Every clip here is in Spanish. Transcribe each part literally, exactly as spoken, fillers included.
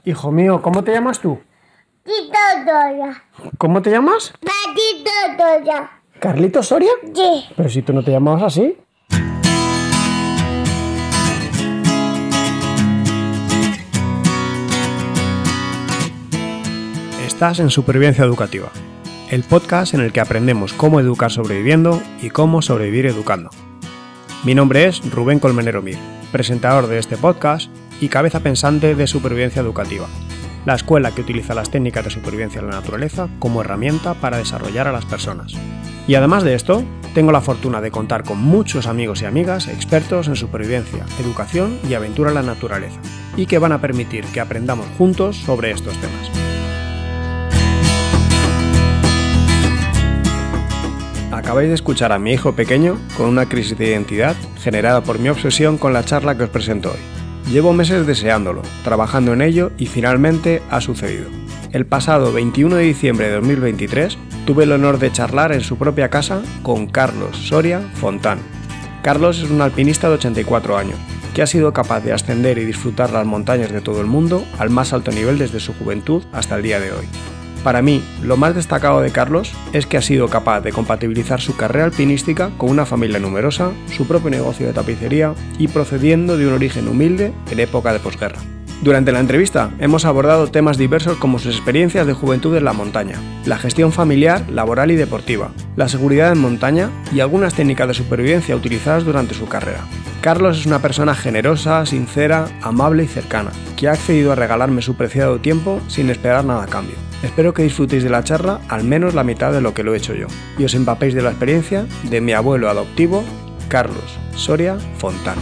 Hijo mío, ¿cómo te llamas tú? Tito Soria. ¿Cómo te llamas? Tito Soria. ¿Carlito Soria? Sí. Pero si tú no te llamabas así. Estás en Supervivencia Educativa, el podcast en el que aprendemos cómo educar sobreviviendo y cómo sobrevivir educando. Mi nombre es Rubén Colmenero Mir, presentador de este podcast y cabeza pensante de Supervivencia Educativa, la escuela que utiliza las técnicas de supervivencia en la naturaleza como herramienta para desarrollar a las personas. Y además de esto, tengo la fortuna de contar con muchos amigos y amigas expertos en supervivencia, educación y aventura en la naturaleza, y que van a permitir que aprendamos juntos sobre estos temas. Acabáis de escuchar a mi hijo pequeño con una crisis de identidad generada por mi obsesión con la charla que os presento hoy. Llevo meses deseándolo, trabajando en ello y finalmente ha sucedido. El pasado veintiuno de diciembre de dos mil veintitrés tuve el honor de charlar en su propia casa con Carlos Soria Fontán. Carlos es un alpinista de ochenta y cuatro años, que ha sido capaz de ascender y disfrutar las montañas de todo el mundo al más alto nivel desde su juventud hasta el día de hoy. Para mí, lo más destacado de Carlos es que ha sido capaz de compatibilizar su carrera alpinística con una familia numerosa, su propio negocio de tapicería y procediendo de un origen humilde en época de posguerra. Durante la entrevista hemos abordado temas diversos como sus experiencias de juventud en la montaña, la gestión familiar, laboral y deportiva, la seguridad en montaña y algunas técnicas de supervivencia utilizadas durante su carrera. Carlos es una persona generosa, sincera, amable y cercana, que ha accedido a regalarme su preciado tiempo sin esperar nada a cambio. Espero que disfrutéis de la charla al menos la mitad de lo que lo he hecho yo, y os empapéis de la experiencia de mi abuelo adoptivo, Carlos Soria Fontán.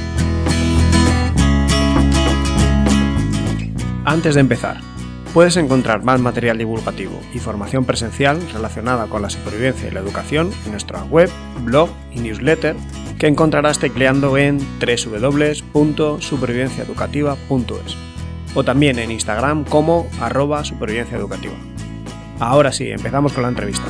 Antes de empezar, puedes encontrar más material divulgativo y formación presencial relacionada con la supervivencia y la educación en nuestra web, blog y newsletter, que encontrarás tecleando en doble u doble u doble u punto supervivencia educativa punto es o también en Instagram como arroba supervivencia educativa. Ahora sí, empezamos con la entrevista.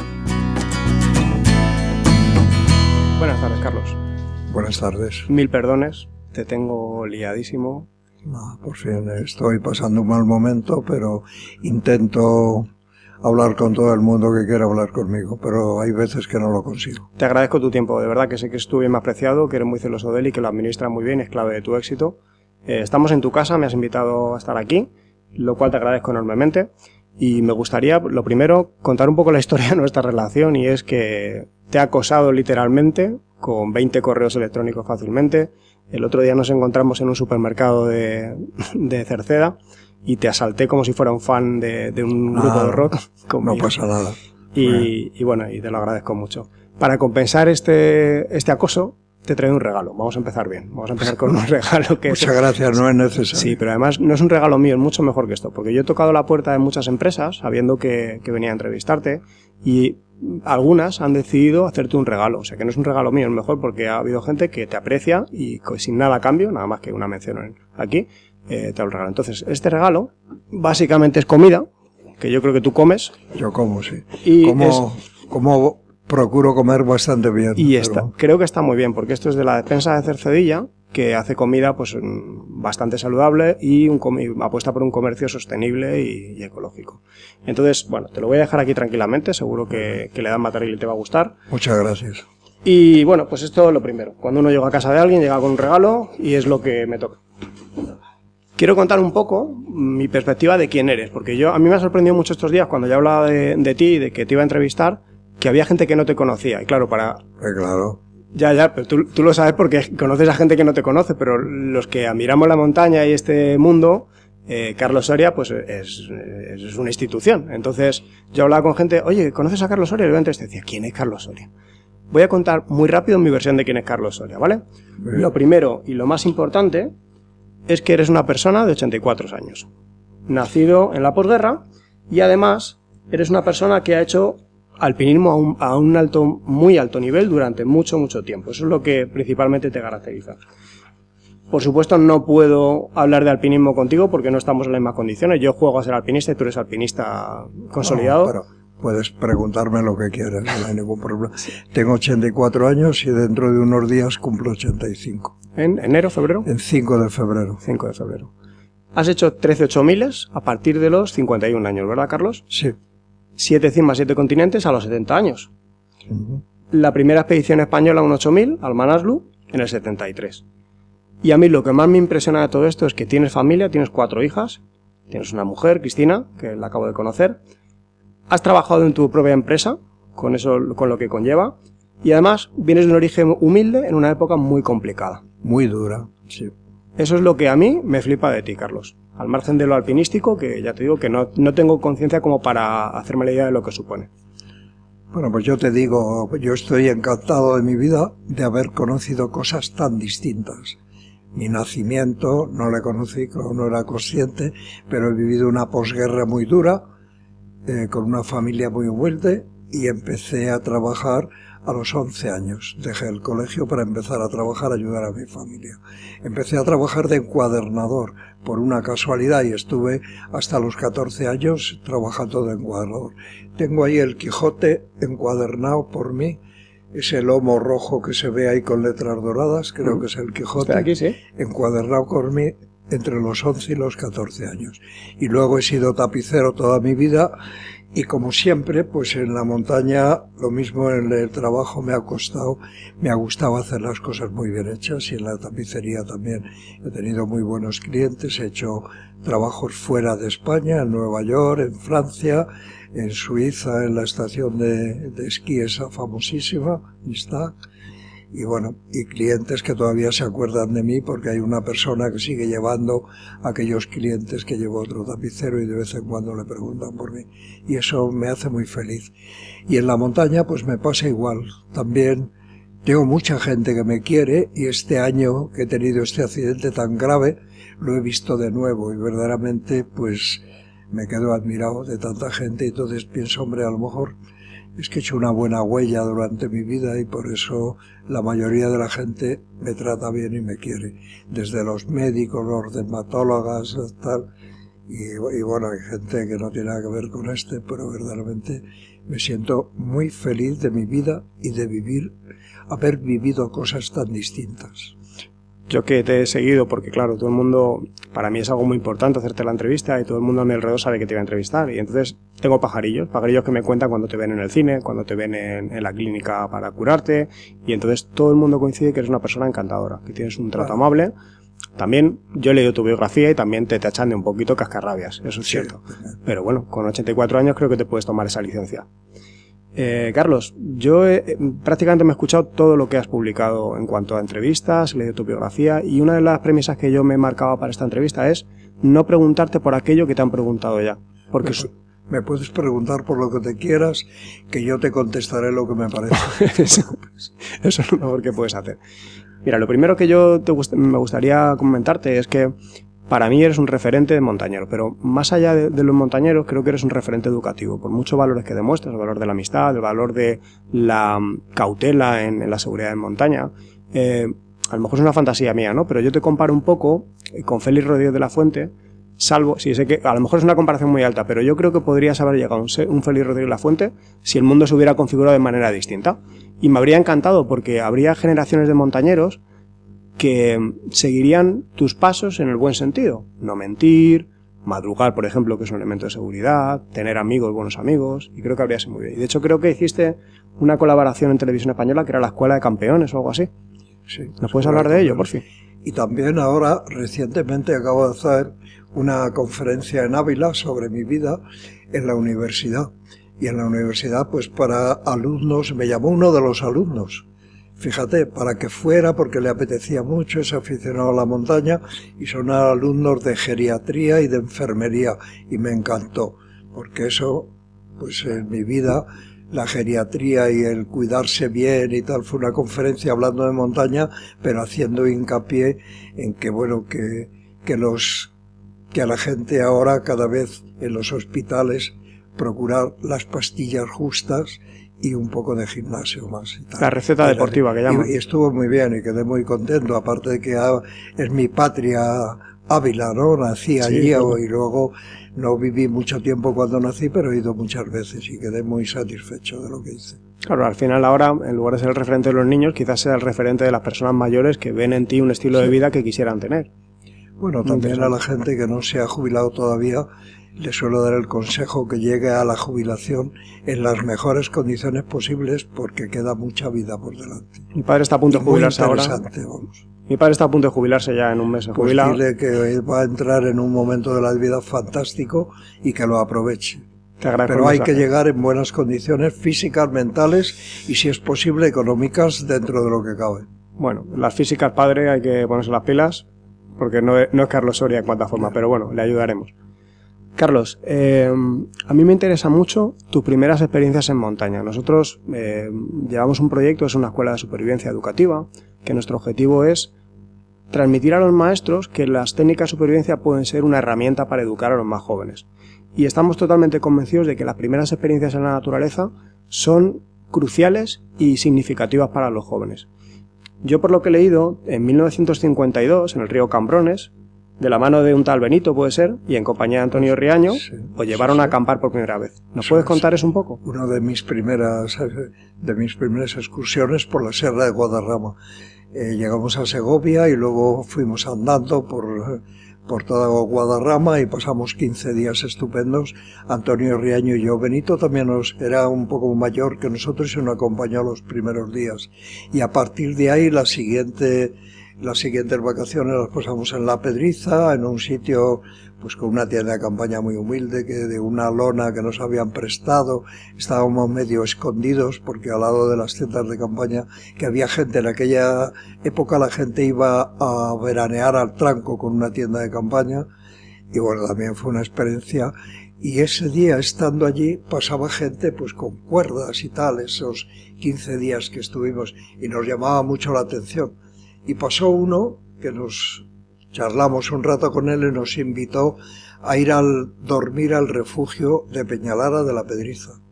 Buenas tardes, Carlos. Buenas tardes. Mil perdones, te tengo liadísimo. No, por fin estoy pasando un mal momento, pero intento hablar con todo el mundo que quiera hablar conmigo, pero hay veces que no lo consigo. Te agradezco tu tiempo, de verdad que sé que estuve bien apreciado, que eres muy celoso de él y que lo administras muy bien, es clave de tu éxito. Eh, estamos en tu casa, me has invitado a estar aquí, lo cual te agradezco enormemente. Y me gustaría, lo primero, contar un poco la historia de nuestra relación, y es que te he acosado literalmente con veinte correos electrónicos fácilmente. El otro día nos encontramos en un supermercado de, de Cerceda y te asalté como si fuera un fan de, de un grupo ah, de rock. No pasa nada. Y, y bueno, y te lo agradezco mucho. Para compensar este, este acoso, te traigo un regalo. Vamos a empezar bien. Vamos a empezar con un regalo que... Muchas gracias, no es necesario. Sí, pero además no es un regalo mío, es mucho mejor que esto. Porque yo he tocado la puerta de muchas empresas sabiendo que, que venía a entrevistarte y algunas han decidido hacerte un regalo. O sea, que no es un regalo mío, es mejor porque ha habido gente que te aprecia y sin nada a cambio, nada más que una mención aquí, eh, te lo regalo. Entonces, este regalo básicamente es comida, que yo creo que tú comes. Yo como, sí. Y como, es... como procuro comer bastante bien. Y pero... está, creo que está muy bien, porque esto es de la despensa de Cercedilla, que hace comida pues bastante saludable y un, apuesta por un comercio sostenible y, y ecológico. Entonces, bueno, te lo voy a dejar aquí tranquilamente, seguro que, que le dan material y te va a gustar. Muchas gracias. Y bueno, pues esto es lo primero. Cuando uno llega a casa de alguien, llega con un regalo y es lo que me toca. Quiero contar un poco mi perspectiva de quién eres, porque yo a mí me ha sorprendido mucho estos días cuando yo hablaba de, de ti, de que te iba a entrevistar, que había gente que no te conocía. Y claro, para... Eh, claro. Ya, ya, pero tú, tú lo sabes porque conoces a gente que no te conoce, pero los que admiramos la montaña y este mundo, eh, Carlos Soria, pues es, es una institución. Entonces, yo hablaba con gente, oye, ¿conoces a Carlos Soria? Y entonces te decía, ¿quién es Carlos Soria? Voy a contar muy rápido mi versión de quién es Carlos Soria, ¿vale? Bien. Lo primero y lo más importante es que eres una persona de ochenta y cuatro años, nacido en la posguerra, y además eres una persona que ha hecho alpinismo a un, a un alto, muy alto nivel durante mucho, mucho tiempo. Eso es lo que principalmente te caracteriza. Por supuesto, no puedo hablar de alpinismo contigo porque no estamos en las mismas condiciones. Yo juego a ser alpinista y tú eres alpinista consolidado. No, pero puedes preguntarme lo que quieras, no hay ningún problema. Tengo ochenta y cuatro años y dentro de unos días cumplo ochenta y cinco. ¿En enero, febrero? En cinco de febrero. cinco de febrero. Has hecho trece ocho miles a partir de los cincuenta y un años, ¿verdad, Carlos? Sí. siete cimas, siete continentes a los setenta años. Uh-huh. La primera expedición española, un ocho mil, al Manaslu, en el setenta y tres. Y a mí lo que más me impresiona de todo esto es que tienes familia, tienes cuatro hijas, tienes una mujer, Cristina, que la acabo de conocer, has trabajado en tu propia empresa, con eso, con lo que conlleva, y además vienes de un origen humilde en una época muy complicada. Muy dura, sí. Eso es lo que a mí me flipa de ti, Carlos. Al margen de lo alpinístico, que ya te digo que no, no tengo conciencia como para hacerme la idea de lo que supone. Bueno, pues yo te digo, yo estoy encantado de mi vida de haber conocido cosas tan distintas. Mi nacimiento no le conocí, no era consciente, pero he vivido una posguerra muy dura, eh, con una familia muy humilde, y empecé a trabajar a los once años. Dejé el colegio para empezar a trabajar, a ayudar a mi familia. Empecé a trabajar de encuadernador por una casualidad y estuve hasta los catorce años trabajando de encuadernador. Tengo ahí el Quijote encuadernado por mí, ese lomo rojo que se ve ahí con letras doradas, creo mm. que es el Quijote, aquí, ¿sí? encuadernado por mí entre los once y los catorce años. Y luego he sido tapicero toda mi vida. Y como siempre, pues en la montaña, lo mismo en el trabajo me ha costado, me ha gustado hacer las cosas muy bien hechas, y en la tapicería también he tenido muy buenos clientes, he hecho trabajos fuera de España, en Nueva York, en Francia, en Suiza, en la estación de, de esquí esa famosísima, está. Y bueno, y clientes que todavía se acuerdan de mí porque hay una persona que sigue llevando a aquellos clientes que llevó otro tapicero y de vez en cuando le preguntan por mí. Y eso me hace muy feliz. Y en la montaña pues me pasa igual. También tengo mucha gente que me quiere y este año que he tenido este accidente tan grave lo he visto de nuevo y verdaderamente pues me quedo admirado de tanta gente y entonces pienso, hombre, a lo mejor es que he hecho una buena huella durante mi vida y por eso la mayoría de la gente me trata bien y me quiere. Desde los médicos, los dermatólogas, tal. Y, y bueno, hay gente que no tiene nada que ver con este, pero verdaderamente me siento muy feliz de mi vida y de vivir, haber vivido cosas tan distintas. Yo que te he seguido, porque claro, todo el mundo, para mí es algo muy importante hacerte la entrevista y todo el mundo a mi alrededor sabe que te voy a entrevistar y entonces tengo pajarillos, pajarillos que me cuentan cuando te ven en el cine, cuando te ven en, en la clínica para curarte y entonces todo el mundo coincide que eres una persona encantadora, que tienes un trato claro. amable. También yo he leído tu biografía y también te tachan de un poquito cascarrabias, eso es sí. cierto. Pero bueno, con ochenta y cuatro años creo que te puedes tomar esa licencia. Eh, Carlos, yo he, prácticamente me he escuchado todo lo que has publicado en cuanto a entrevistas, he leído tu biografía y una de las premisas que yo me he marcado para esta entrevista es no preguntarte por aquello que te han preguntado ya. Porque me, me puedes preguntar por lo que te quieras, que yo te contestaré lo que me parece. eso, eso es lo mejor que puedes hacer. Mira, lo primero que yo te gust- me gustaría comentarte es que para mí eres un referente de montañero, pero más allá de, de los montañeros, creo que eres un referente educativo, por muchos valores que demuestras, el valor de la amistad, el valor de la cautela en, en la seguridad en montaña. Eh, a lo mejor es una fantasía mía, ¿no? Pero yo te comparo un poco con Félix Rodríguez de la Fuente, salvo, sí, sé que a lo mejor es una comparación muy alta, pero yo creo que podrías haber llegado a un, un Félix Rodríguez de la Fuente si el mundo se hubiera configurado de manera distinta. Y me habría encantado porque habría generaciones de montañeros que seguirían tus pasos en el buen sentido. No mentir, madrugar, por ejemplo, que es un elemento de seguridad, tener amigos, buenos amigos, y creo que habría sido muy bien. Y de hecho creo que hiciste una colaboración en Televisión Española que era la Escuela de Campeones o algo así. Sí. ¿Nos puedes hablar de ello, por fin? Y también ahora, recientemente acabo de hacer una conferencia en Ávila sobre mi vida en la universidad. Y en la universidad, pues para alumnos, me llamó uno de los alumnos. Fíjate, para que fuera, porque le apetecía mucho, es aficionado a la montaña, y son alumnos de geriatría y de enfermería, y me encantó, porque eso, pues en mi vida, la geriatría y el cuidarse bien y tal, fue una conferencia hablando de montaña, pero haciendo hincapié en que, bueno, que, que los, que a la gente ahora, cada vez en los hospitales, procurar las pastillas justas, y un poco de gimnasio más. Y tal. La receta deportiva que llaman. Y, y estuvo muy bien y quedé muy contento, aparte de que es mi patria Ávila, ¿no? Nací sí, allí claro. Y luego no viví mucho tiempo cuando nací, pero he ido muchas veces y quedé muy satisfecho de lo que hice. Claro, al final ahora, en lugar de ser el referente de los niños, quizás sea el referente de las personas mayores que ven en ti un estilo sí. de vida que quisieran tener. Bueno, también a la gente que no se ha jubilado todavía le suelo dar el consejo que llegue a la jubilación en las mejores condiciones posibles porque queda mucha vida por delante. Mi padre está a punto de jubilarse ahora. Vamos. Mi padre está a punto de jubilarse ya en un mes. Pues dile que va a entrar en un momento de la vida fantástico y que lo aproveche. Pero hay que llegar en buenas condiciones físicas, mentales y, si es posible, económicas dentro de lo que cabe. Bueno, las físicas, padre, hay que ponerse las pilas porque no es, no es Carlos Soria en cuanta forma, pero bueno, le ayudaremos. Carlos, eh, a mí me interesa mucho tus primeras experiencias en montaña. Nosotros eh, llevamos un proyecto, es una escuela de supervivencia educativa, que nuestro objetivo es transmitir a los maestros que las técnicas de supervivencia pueden ser una herramienta para educar a los más jóvenes. Y estamos totalmente convencidos de que las primeras experiencias en la naturaleza son cruciales y significativas para los jóvenes. Yo, por lo que he leído, en mil novecientos cincuenta y dos, en el río Cambrones, de la mano de un tal Benito, puede ser, y en compañía de Antonio Riaño, sí, os llevaron sí, sí. a acampar por primera vez. ¿Nos sí, puedes contar sí. eso un poco? Una de mis primeras, de mis primeras excursiones por la Sierra de Guadarrama. Eh, llegamos a Segovia y luego fuimos andando por, por toda Guadarrama y pasamos quince días estupendos. Antonio Riaño y yo. Benito también nos, era un poco mayor que nosotros y nos acompañó los primeros días. Y a partir de ahí la siguiente... Las siguientes vacaciones las pasamos en La Pedriza, en un sitio pues con una tienda de campaña muy humilde, que de una lona que nos habían prestado. Estábamos medio escondidos porque al lado de las tiendas de campaña, que había gente, en aquella época la gente iba a veranear al tranco con una tienda de campaña, y bueno, también fue una experiencia. Y ese día, estando allí, pasaba gente pues con cuerdas y tal, esos quince días que estuvimos, y nos llamaba mucho la atención. Y pasó uno que nos charlamos un rato con él y nos invitó a ir a dormir al refugio de Peñalara de La Pedriza.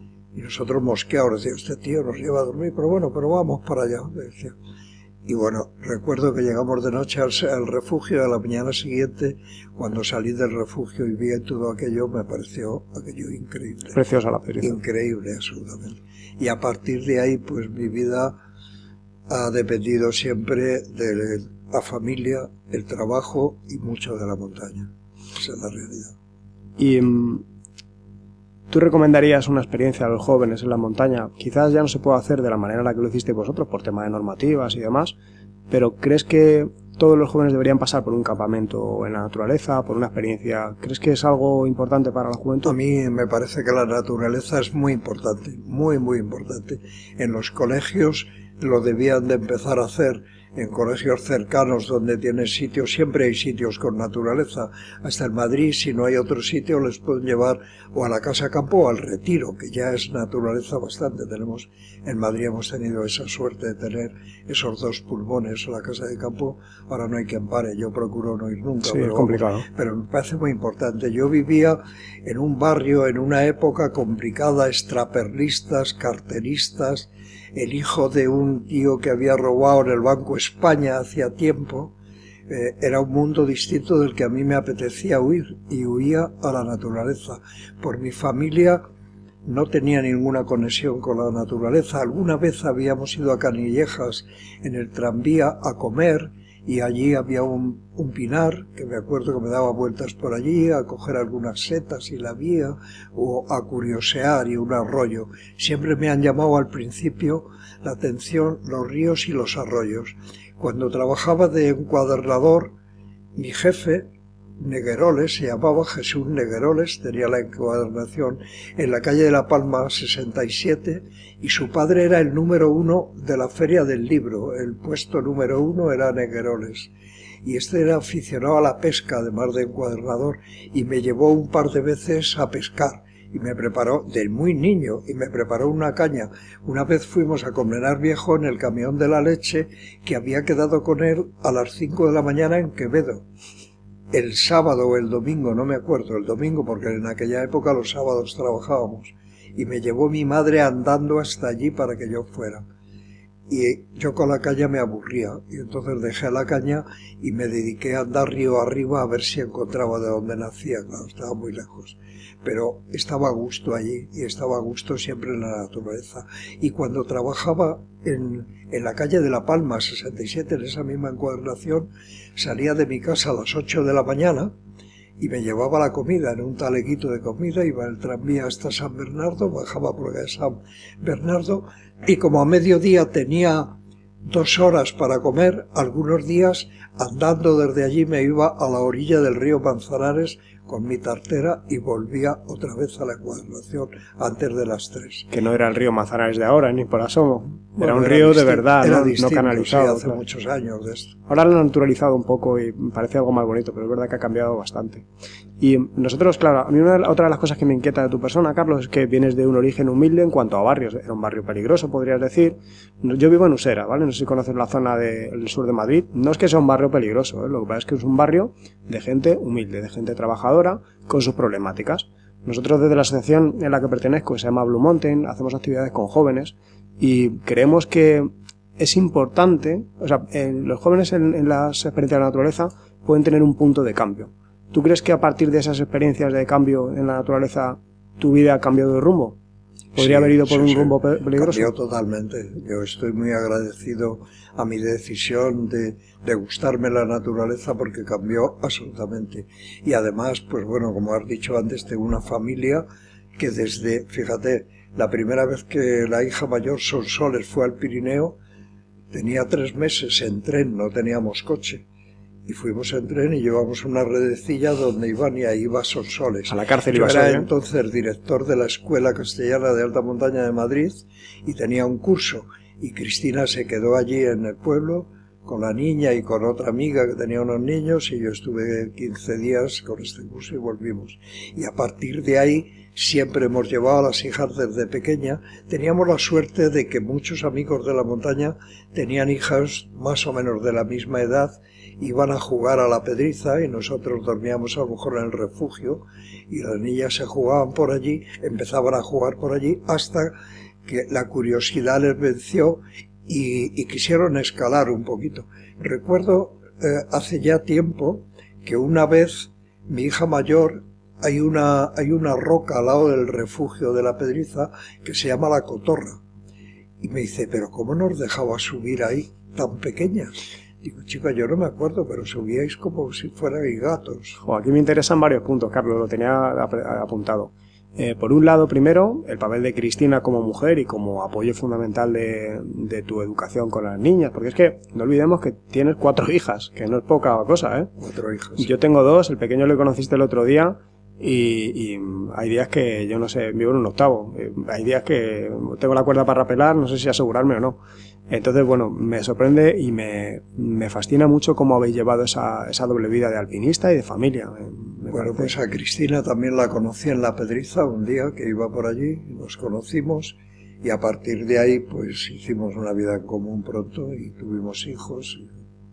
Y nosotros mosqueados, decía, este tío nos lleva a dormir, pero bueno, pero vamos para allá, decía. Y bueno, recuerdo que llegamos de noche al, al refugio, a la mañana siguiente, cuando salí del refugio y vi todo aquello, me pareció aquello increíble. Preciosa La Pedriza. Increíble, absolutamente. Y a partir de ahí, pues mi vida ha dependido siempre de la familia, el trabajo y mucho de la montaña. Esa es la realidad. ¿Y um, tú recomendarías una experiencia a los jóvenes en la montaña? Quizás ya no se puede hacer de la manera en la que lo hicisteis vosotros, por tema de normativas y demás, pero ¿crees que todos los jóvenes deberían pasar por un campamento en la naturaleza, por una experiencia? ¿Crees que es algo importante para la juventud? A mí me parece que la naturaleza es muy importante, muy, muy importante. En los colegios lo debían de empezar a hacer, en colegios cercanos donde tienen sitios, siempre hay sitios con naturaleza. Hasta en Madrid, si no hay otro sitio, les pueden llevar o a la Casa Campo o al Retiro, que ya es naturaleza bastante. Tenemos, en Madrid hemos tenido esa suerte de tener esos dos pulmones, la Casa de Campo. Ahora no hay quien pare, yo procuro no ir nunca. Sí, pero, es complicado. Pero me parece muy importante. Yo vivía en un barrio, en una época complicada, extraperlistas, carteristas, el hijo de un tío que había robado en el Banco España hacía tiempo. Eh, era un mundo distinto del que a mí me apetecía huir, y huía a la naturaleza. Por mi familia no tenía ninguna conexión con la naturaleza. Alguna vez habíamos ido a Canillejas en el tranvía a comer, y allí había un, un pinar, que me acuerdo que me daba vueltas por allí a coger algunas setas si la había, o a curiosear, y un arroyo. Siempre me han llamado al principio la atención los ríos y los arroyos. Cuando trabajaba de encuadernador, mi jefe, Negueroles, se llamaba Jesús Negueroles, tenía la encuadernación en la calle de La Palma sesenta y siete, y su padre era el número uno de la Feria del Libro. El puesto número uno era Negueroles, y este era aficionado a la pesca, además de encuadernador, y me llevó un par de veces a pescar, y me preparó, de muy niño, y me preparó una caña. Una vez fuimos a Colmenar Viejo en el camión de la leche, que había quedado con él a las cinco de la mañana en Quevedo. El sábado o el domingo, no me acuerdo, el domingo, porque en aquella época los sábados trabajábamos, y me llevó mi madre andando hasta allí para que yo fuera. y yo con la caña me aburría, y entonces dejé la caña y me dediqué a andar río arriba a ver si encontraba de dónde nacía. Claro, estaba muy lejos, pero estaba a gusto allí, y estaba a gusto siempre en la naturaleza. Y cuando trabajaba en, en la calle de La Palma, sesenta y siete, en esa misma encuadernación, salía de mi casa a las ocho de la mañana, y me llevaba la comida en un taleguito de comida, iba el tranvía hasta San Bernardo, bajaba por acá de San Bernardo, y como a mediodía tenía dos horas para comer, algunos días andando desde allí me iba a la orilla del río Manzanares con mi tartera y volvía otra vez a la encuadernación antes de las tres. Que no era el río Manzanares de ahora, ni por asomo. Bueno, era un era río distinto, de verdad, era no, distinto, no canalizado. Sí, hace claro. muchos años de esto. Ahora lo han naturalizado un poco y me parece algo más bonito, pero es verdad que ha cambiado bastante. Y nosotros, claro, a mí una, otra de las cosas que me inquieta de tu persona, Carlos, es que vienes de un origen humilde en cuanto a barrios. Era un barrio peligroso, podrías decir. Yo vivo en Usera, ¿vale? No sé si conoces la zona del sur de Madrid. No es que sea un barrio peligroso, ¿eh? Lo que pasa es que es un barrio de gente humilde, de gente trabajadora, con sus problemáticas. Nosotros desde la asociación en la que pertenezco, que se llama Blue Mountain, hacemos actividades con jóvenes y creemos que es importante, o sea, en, los jóvenes en, en las experiencias de la naturaleza pueden tener un punto de cambio. ¿Tú crees que a partir de esas experiencias de cambio en la naturaleza tu vida ha cambiado de rumbo? ¿Podría Sí, haber ido por sí, un sí. rumbo peligroso? Cambió totalmente. Yo estoy muy agradecido a mi decisión de, de gustarme la naturaleza porque cambió absolutamente. Y además, pues bueno, como has dicho antes, tengo una familia que desde, fíjate, la primera vez que la hija mayor, Sonsoles, fue al Pirineo, tenía tres meses en tren, no teníamos coche. Y fuimos en tren y llevamos una redecilla donde iban y ahí iba Sonsoles. A la cárcel Yo ibas era hoy, ¿eh? entonces director de la Escuela Castellana de Alta Montaña de Madrid y tenía un curso. Y Cristina se quedó allí en el pueblo con la niña y con otra amiga que tenía unos niños y yo estuve quince días con este curso y volvimos. Y a partir de ahí siempre hemos llevado a las hijas desde pequeña. Teníamos la suerte de que muchos amigos de la montaña tenían hijas más o menos de la misma edad, iban a jugar a la Pedriza y nosotros dormíamos a lo mejor en el refugio y las niñas se jugaban por allí, empezaban a jugar por allí hasta que la curiosidad les venció y, y quisieron escalar un poquito. Recuerdo eh, hace ya tiempo que una vez mi hija mayor, hay una, hay una roca al lado del refugio de la Pedriza que se llama La Cotorra y me dice, pero ¿cómo nos dejaba subir ahí tan pequeñas? Digo, chica, yo no me acuerdo, pero subíais como si fuerais gatos. Jo, aquí me interesan varios puntos, Carlos, lo tenía ap apuntado. Eh, por un lado, primero, el papel de Cristina como mujer y como apoyo fundamental de, de tu educación con las niñas, porque es que no olvidemos que tienes cuatro hijas, que no es poca cosa, ¿eh? Cuatro hijas. Yo tengo dos, el pequeño lo conociste el otro día y, y hay días que, yo no sé, vivo en un octavo, eh, hay días que tengo la cuerda para rapelar, no sé si asegurarme o no. Entonces, bueno, me sorprende y me, me fascina mucho cómo habéis llevado esa, esa doble vida de alpinista y de familia. Me, me bueno, parece... pues a Cristina también la conocí en la Pedriza un día que iba por allí, nos conocimos y a partir de ahí pues hicimos una vida en común pronto y tuvimos hijos.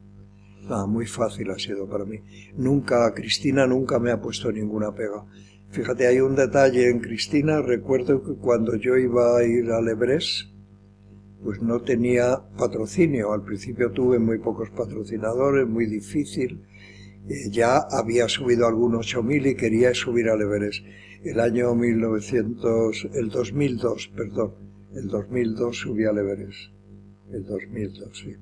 Nada, muy fácil ha sido para mí. Nunca, Cristina nunca me ha puesto ninguna pega. Fíjate, hay un detalle en Cristina, recuerdo que cuando yo iba a ir al Everest, pues no tenía patrocinio. Al principio tuve muy pocos patrocinadores, muy difícil. Eh, ya había subido algún ocho mil y quería subir al Everest. El año mil novecientos, el dos mil dos, perdón, el dos mil dos subí al Everest. El dos mil dos, sí.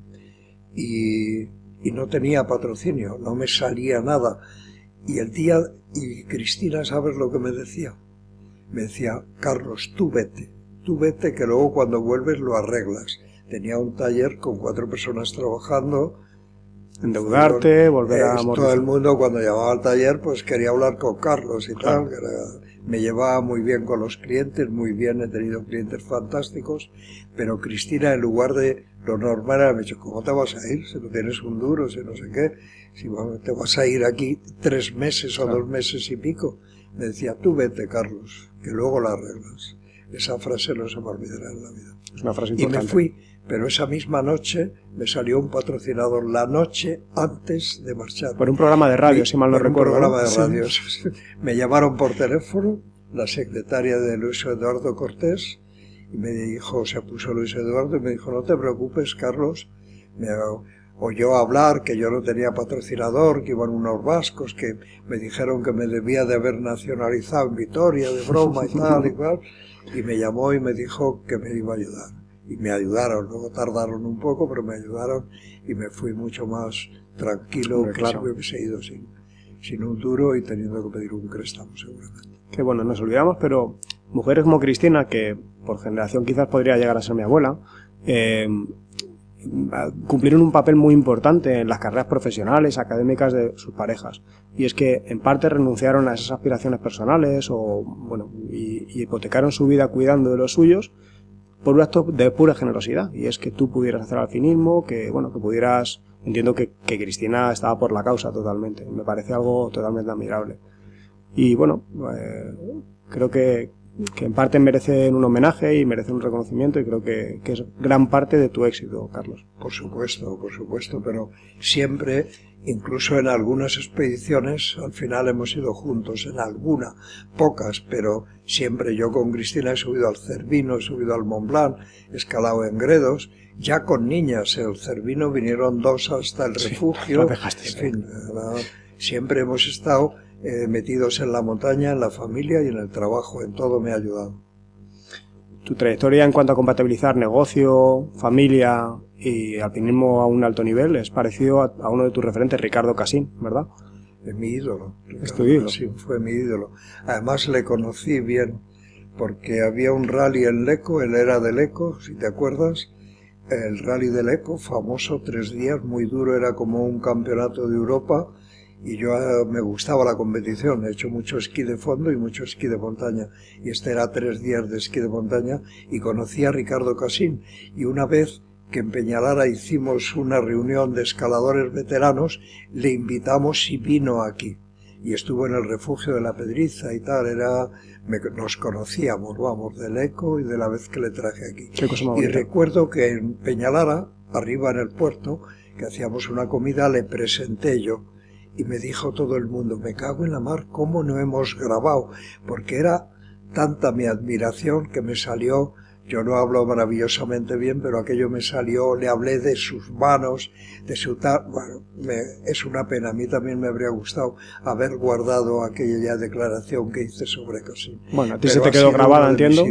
Y, y no tenía patrocinio, no me salía nada. Y el día, y Cristina, ¿sabes lo que me decía? Me decía, Carlos, tú vete. Tú vete que luego cuando vuelves lo arreglas. Tenía un taller con cuatro personas trabajando. Endeudarte, volver a eh, morir. Todo el mundo cuando llamaba al taller pues quería hablar con Carlos y Claro. tal. Que era, me llevaba muy bien con los clientes, muy bien, he tenido clientes fantásticos. Pero Cristina, en lugar de lo normal, me ha dicho, ¿cómo te vas a ir? Si no tienes un duro, si no sé qué. Si te vas a ir aquí tres meses o Claro. dos meses y pico. Me decía, tú vete, Carlos, que luego la arreglas. Esa frase no se me olvidará en la vida. Es una frase Y importante. me fui, pero esa misma noche me salió un patrocinador la noche antes de marchar. Por un programa de radio, Y- si mal no por recuerdo. un programa ¿no? de Sí. radio. sí. Me llamaron por teléfono, la secretaria de Luis Eduardo Cortés, Y me dijo, se puso Luis Eduardo y me dijo, no te preocupes, Carlos. Me oyó hablar que yo no tenía patrocinador, que iban unos vascos, que me dijeron que me debía de haber nacionalizado en Vitoria, de broma y tal y cual. Y me llamó y me dijo que me iba a ayudar. Y me ayudaron, luego tardaron un poco, pero me ayudaron y me fui mucho más tranquilo. Hombre, que claro. Si me hubiese ido sin, sin un duro y teniendo que pedir un préstamo seguramente. Que bueno, nos olvidamos, pero mujeres como Cristina, que por generación quizás podría llegar a ser mi abuela, eh, cumplieron un papel muy importante en las carreras profesionales, académicas de sus parejas. Y es que en parte renunciaron a esas aspiraciones personales o bueno y, y hipotecaron su vida cuidando de los suyos por un acto de pura generosidad. Y es que tú pudieras hacer alpinismo, que bueno que pudieras... Entiendo que, que Cristina estaba por la causa totalmente. Me parece algo totalmente admirable. Y bueno, eh, creo que, que en parte merecen un homenaje y merecen un reconocimiento y creo que, que es gran parte de tu éxito, Carlos. Por supuesto, por supuesto, pero siempre, incluso en algunas expediciones, al final hemos ido juntos, en alguna, pocas, pero siempre yo con Cristina he subido al Cervino, he subido al Mont Blanc, he escalado en Gredos, ya con niñas, el Cervino vinieron dos hasta el refugio, sí, dejaste, en fin, la, siempre hemos estado eh, metidos en la montaña, en la familia y en el trabajo, en todo me ha ayudado. Tu trayectoria en cuanto a compatibilizar negocio, familia y alpinismo a un alto nivel es parecido a, a uno de tus referentes, Ricardo Cassin, ¿verdad? Es mi ídolo. Es tu ídolo. Sí, fue mi ídolo. Además le conocí bien porque había un rally en Leco, él era de Leco, si te acuerdas, el rally de Leco, famoso, tres días, muy duro, era como un campeonato de Europa. Y yo eh, me gustaba la competición, he hecho mucho esquí de fondo y mucho esquí de montaña. Y este era tres días de esquí de montaña y conocí a Ricardo Cassin. Y una vez que en Peñalara hicimos una reunión de escaladores veteranos, le invitamos y vino aquí. Y estuvo en el refugio de la Pedriza y tal, era, me, nos conocíamos, vamos, del Eco y de la vez que le traje aquí. Y recuerdo que en Peñalara, arriba en el puerto, que hacíamos una comida, le presenté yo. Y me dijo todo el mundo, me cago en la mar, ¿cómo no hemos grabado? Porque era tanta mi admiración que me salió, yo no hablo maravillosamente bien, pero aquello me salió, le hablé de sus manos, de su tal, bueno, me, es una pena, a mí también me habría gustado haber guardado aquella declaración que hice sobre Cassin. Bueno, a ti se te quedó grabada, entiendo.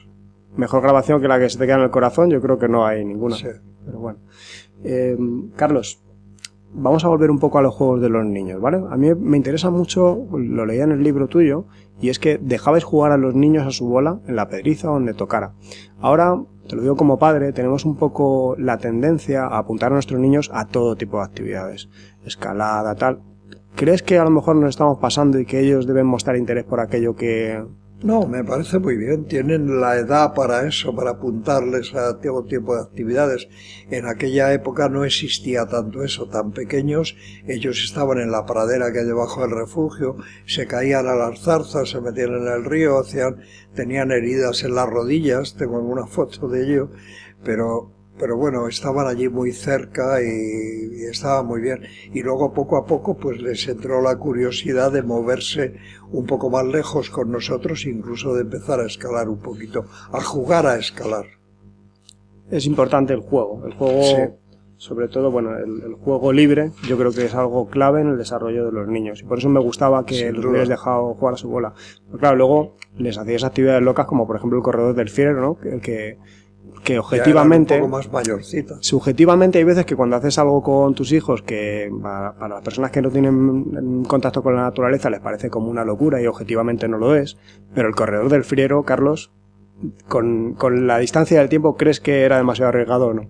Mejor grabación que la que se te queda en el corazón, yo creo que no hay ninguna. Sí. Pero bueno. Eh, Carlos, vamos a volver un poco a los juegos de los niños, ¿vale? A mí me interesa mucho, lo leía en el libro tuyo, y es que dejabais jugar a los niños a su bola en la Pedriza o donde tocara. Ahora, te lo digo como padre, tenemos un poco la tendencia a apuntar a nuestros niños a todo tipo de actividades, escalada, tal. ¿Crees que a lo mejor nos estamos pasando y que ellos deben mostrar interés por aquello que... No, me parece muy bien. Tienen la edad para eso, para apuntarles a todo tipo de actividades. En aquella época no existía tanto eso, tan pequeños. Ellos estaban en la pradera que hay debajo del refugio, se caían a las zarzas, se metían en el río, hacían, tenían heridas en las rodillas, tengo alguna foto de ello, pero... Pero bueno, estaban allí muy cerca y, y estaba muy bien. Y luego poco a poco pues les entró la curiosidad de moverse un poco más lejos con nosotros, incluso de empezar a escalar un poquito, a jugar a escalar. Es importante el juego, el juego, sí. Sobre todo, bueno, el, el juego libre, yo creo que es algo clave en el desarrollo de los niños. Y por eso me gustaba que Sin los hubierais dejado jugar a su bola. Pero claro, luego les hacíais actividades locas como por ejemplo el corredor del Fiero, ¿no? El que... que objetivamente, un poco más mayorcita. Subjetivamente hay veces que cuando haces algo con tus hijos que para, para las personas que no tienen contacto con la naturaleza les parece como una locura y objetivamente no lo es, pero el corredor del Friero, Carlos, con, con la distancia del tiempo, ¿crees que era demasiado arriesgado o no?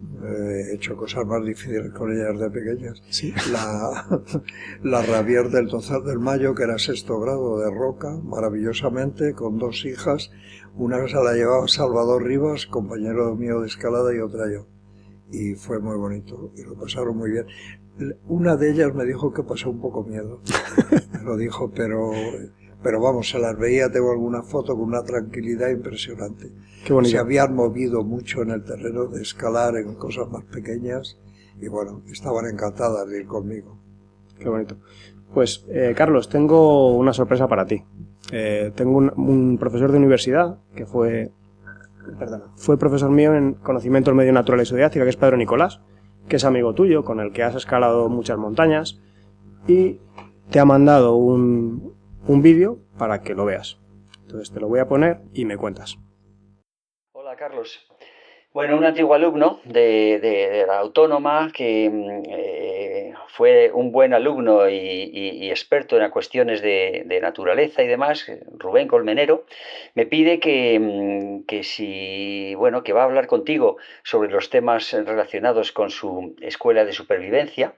He hecho cosas más difíciles con ellas de pequeñas. Sí. La, la Rabier del Tozal del Mayo, que era sexto grado de roca, maravillosamente, con dos hijas. Una se la llevaba Salvador Rivas, compañero mío de escalada, y otra yo. Y fue muy bonito, y lo pasaron muy bien. Una de ellas me dijo que pasó un poco miedo. Me lo dijo, pero... Pero vamos, se las veía, tengo alguna foto con una tranquilidad impresionante. Qué bonito. Se habían movido mucho en el terreno de escalar en cosas más pequeñas y bueno, estaban encantadas de ir conmigo. Qué bonito. Pues, eh, Carlos, tengo una sorpresa para ti. Eh, tengo un, un profesor de universidad que fue perdona, fue profesor mío en conocimiento del medio natural y su didáctica, que es Pedro Nicolás, que es amigo tuyo, con el que has escalado muchas montañas, y te ha mandado un, un vídeo para que lo veas. Entonces te lo voy a poner y me cuentas. Hola, Carlos. Bueno, un antiguo alumno de, de, de la Autónoma que eh, fue un buen alumno y, y, y experto en las cuestiones de, de naturaleza y demás, Rubén Colmenero, me pide que, que si, bueno, que va a hablar contigo sobre los temas relacionados con su escuela de supervivencia.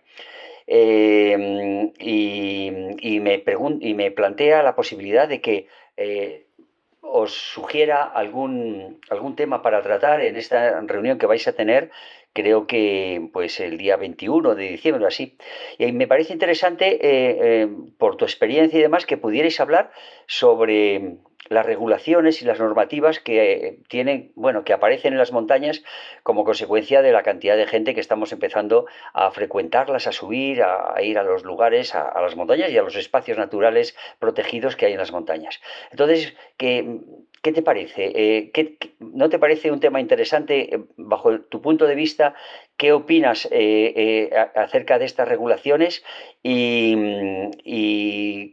Eh, y, y, me pregun- y me plantea la posibilidad de que eh, os sugiera algún, algún tema para tratar en esta reunión que vais a tener, creo que pues el día veintiuno de diciembre o así. Y me parece interesante, eh, eh, por tu experiencia y demás, que pudierais hablar sobre las regulaciones y las normativas que tienen, bueno, que aparecen en las montañas como consecuencia de la cantidad de gente que estamos empezando a frecuentarlas, a subir, a, a ir a los lugares, a, a las montañas y a los espacios naturales protegidos que hay en las montañas. Entonces, ¿qué, qué te parece? Eh, ¿qué, ¿No te parece un tema interesante eh, bajo tu punto de vista? ¿Qué opinas eh, eh, acerca de estas regulaciones? Y, y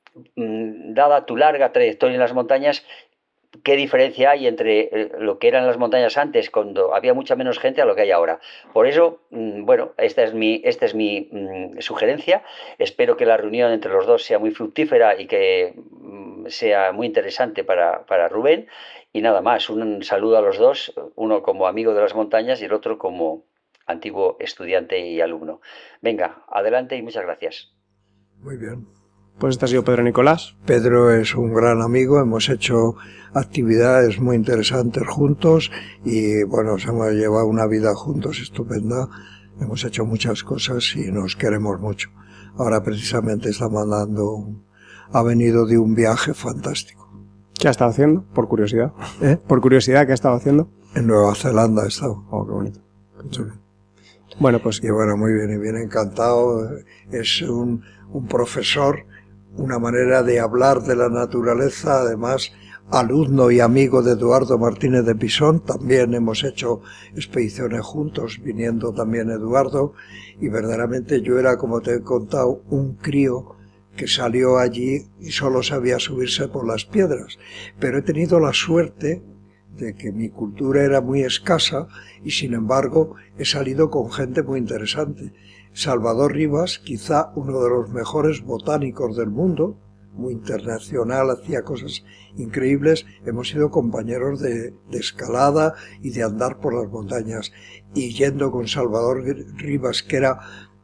dada tu larga trayectoria en las montañas, ¿qué diferencia hay entre lo que eran las montañas antes, cuando había mucha menos gente, a lo que hay ahora? Por eso, bueno, esta es mi, esta es mi mmm, sugerencia. Espero que la reunión entre los dos sea muy fructífera y que mmm, sea muy interesante para, para Rubén. Y nada más, un saludo a los dos, uno como amigo de las montañas y el otro como antiguo estudiante y alumno. Venga, adelante y muchas gracias. Muy bien. Pues este ha sido Pedro Nicolás. Pedro es un gran amigo, hemos hecho actividades muy interesantes juntos y bueno, nos hemos llevado una vida juntos estupenda, hemos hecho muchas cosas y nos queremos mucho. Ahora precisamente está mandando, ha venido de un viaje fantástico. ¿Qué ha estado haciendo? Por curiosidad. ¿Eh? Por curiosidad, ¿qué ha estado haciendo? En Nueva Zelanda ha estado. Oh, qué bonito. Qué chulo. Bueno, pues... Y bueno, muy bien, y bien encantado. Es un, un profesor, una manera de hablar de la naturaleza, además alumno y amigo de Eduardo Martínez de Pisón. También hemos hecho expediciones juntos, viniendo también Eduardo, y verdaderamente yo era, como te he contado, un crío que salió allí y solo sabía subirse por las piedras, pero he tenido la suerte de que mi cultura era muy escasa y sin embargo he salido con gente muy interesante. Salvador Rivas, quizá uno de los mejores botánicos del mundo, muy internacional, hacía cosas increíbles. Hemos sido compañeros de, de escalada y de andar por las montañas, y yendo con Salvador Rivas, que era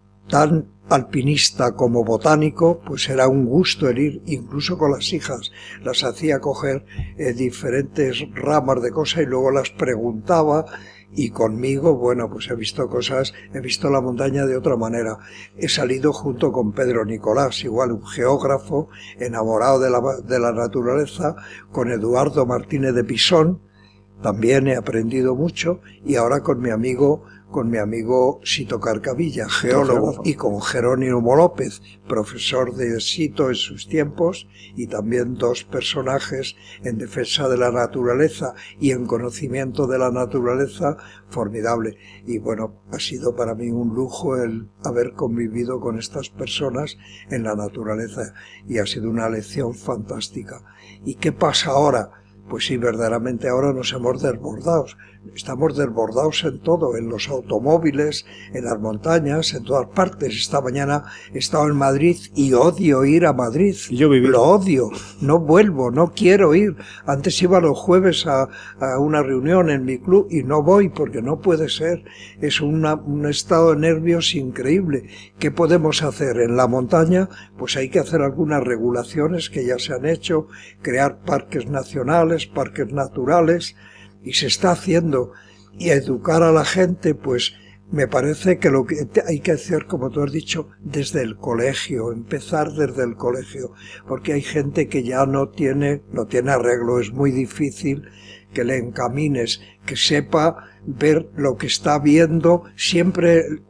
tan alpinista como botánico, pues era un gusto el ir, incluso con las hijas, las hacía coger eh, diferentes ramas de cosas y luego las preguntaba, y conmigo, bueno, pues he visto cosas, he visto la montaña de otra manera. He salido junto con Pedro Nicolás, igual un geógrafo enamorado de la, de la naturaleza, con Eduardo Martínez de Pisón, también he aprendido mucho, y ahora con mi amigo con mi amigo Sito Carcavilla, geólogo, y con Jerónimo López, profesor de Sito en sus tiempos, y también dos personajes en defensa de la naturaleza y en conocimiento de la naturaleza formidable. Y bueno, ha sido para mí un lujo el haber convivido con estas personas en la naturaleza, y ha sido una lección fantástica. ¿Y qué pasa ahora? Pues sí, verdaderamente ahora nos hemos desbordado. Estamos desbordados en todo, en los automóviles, en las montañas, en todas partes. Esta mañana he estado en Madrid y odio ir a Madrid. Yo viví. Lo odio, no vuelvo, no quiero ir. Antes iba los jueves a, a una reunión en mi club y no voy porque no puede ser. Es una, un estado de nervios increíble. ¿Qué podemos hacer en la montaña? Pues hay que hacer algunas regulaciones que ya se han hecho, crear parques nacionales, parques naturales, y se está haciendo, y educar a la gente, pues me parece que lo que hay que hacer, como tú has dicho, desde el colegio, empezar desde el colegio, porque hay gente que ya no tiene, no tiene arreglo, es muy difícil que le encamines, que sepa ver lo que está viendo, siempre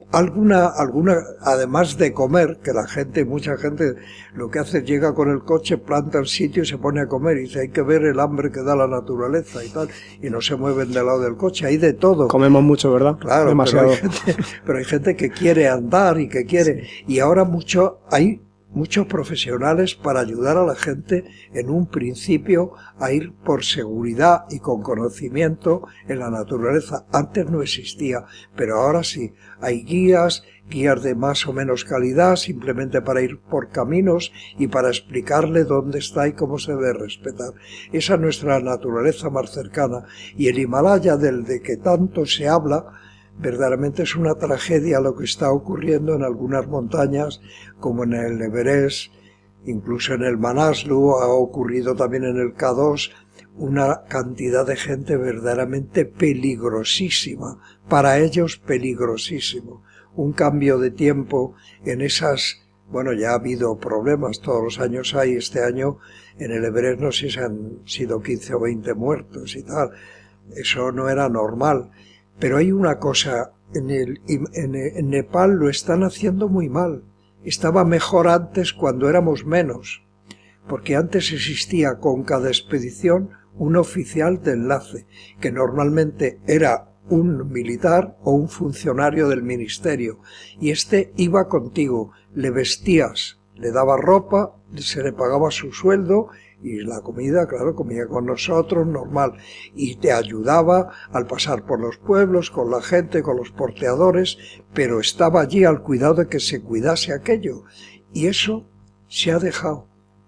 alguna, alguna, además de comer, que la gente, mucha gente lo que hace es llega con el coche, planta el sitio y se pone a comer, y dice hay que ver el hambre que da la naturaleza y tal, y no se mueven del lado del coche, hay de todo. Comemos mucho, ¿verdad? Claro, demasiado. Pero hay gente, pero hay gente que quiere andar y que quiere, sí. Y ahora mucho, hay muchos profesionales para ayudar a la gente en un principio a ir por seguridad y con conocimiento en la naturaleza. Antes no existía, pero ahora sí. Hay guías, guías de más o menos calidad, simplemente para ir por caminos y para explicarle dónde está y cómo se debe respetar. Esa es nuestra naturaleza más cercana. Y el Himalaya, del de que tanto se habla, verdaderamente es una tragedia lo que está ocurriendo en algunas montañas, como en el Everest, incluso en el Manaslu, ha ocurrido también en el K dos, una cantidad de gente verdaderamente peligrosísima, para ellos peligrosísimo. Un cambio de tiempo en esas, bueno, ya ha habido problemas, todos los años hay, este año en el Everest no sé si han sido quince o veinte muertos y tal, eso no era normal. Pero hay una cosa, en, el, en, en Nepal lo están haciendo muy mal. Estaba mejor antes cuando éramos menos, porque antes existía con cada expedición un oficial de enlace, que normalmente era un militar o un funcionario del ministerio, y este iba contigo, le vestías, le daba ropa, se le pagaba su sueldo, y la comida, claro, comía con nosotros, normal, y te ayudaba al pasar por los pueblos, con la gente, con los porteadores, pero estaba allí al cuidado de que se cuidase aquello, y eso se ha dejado.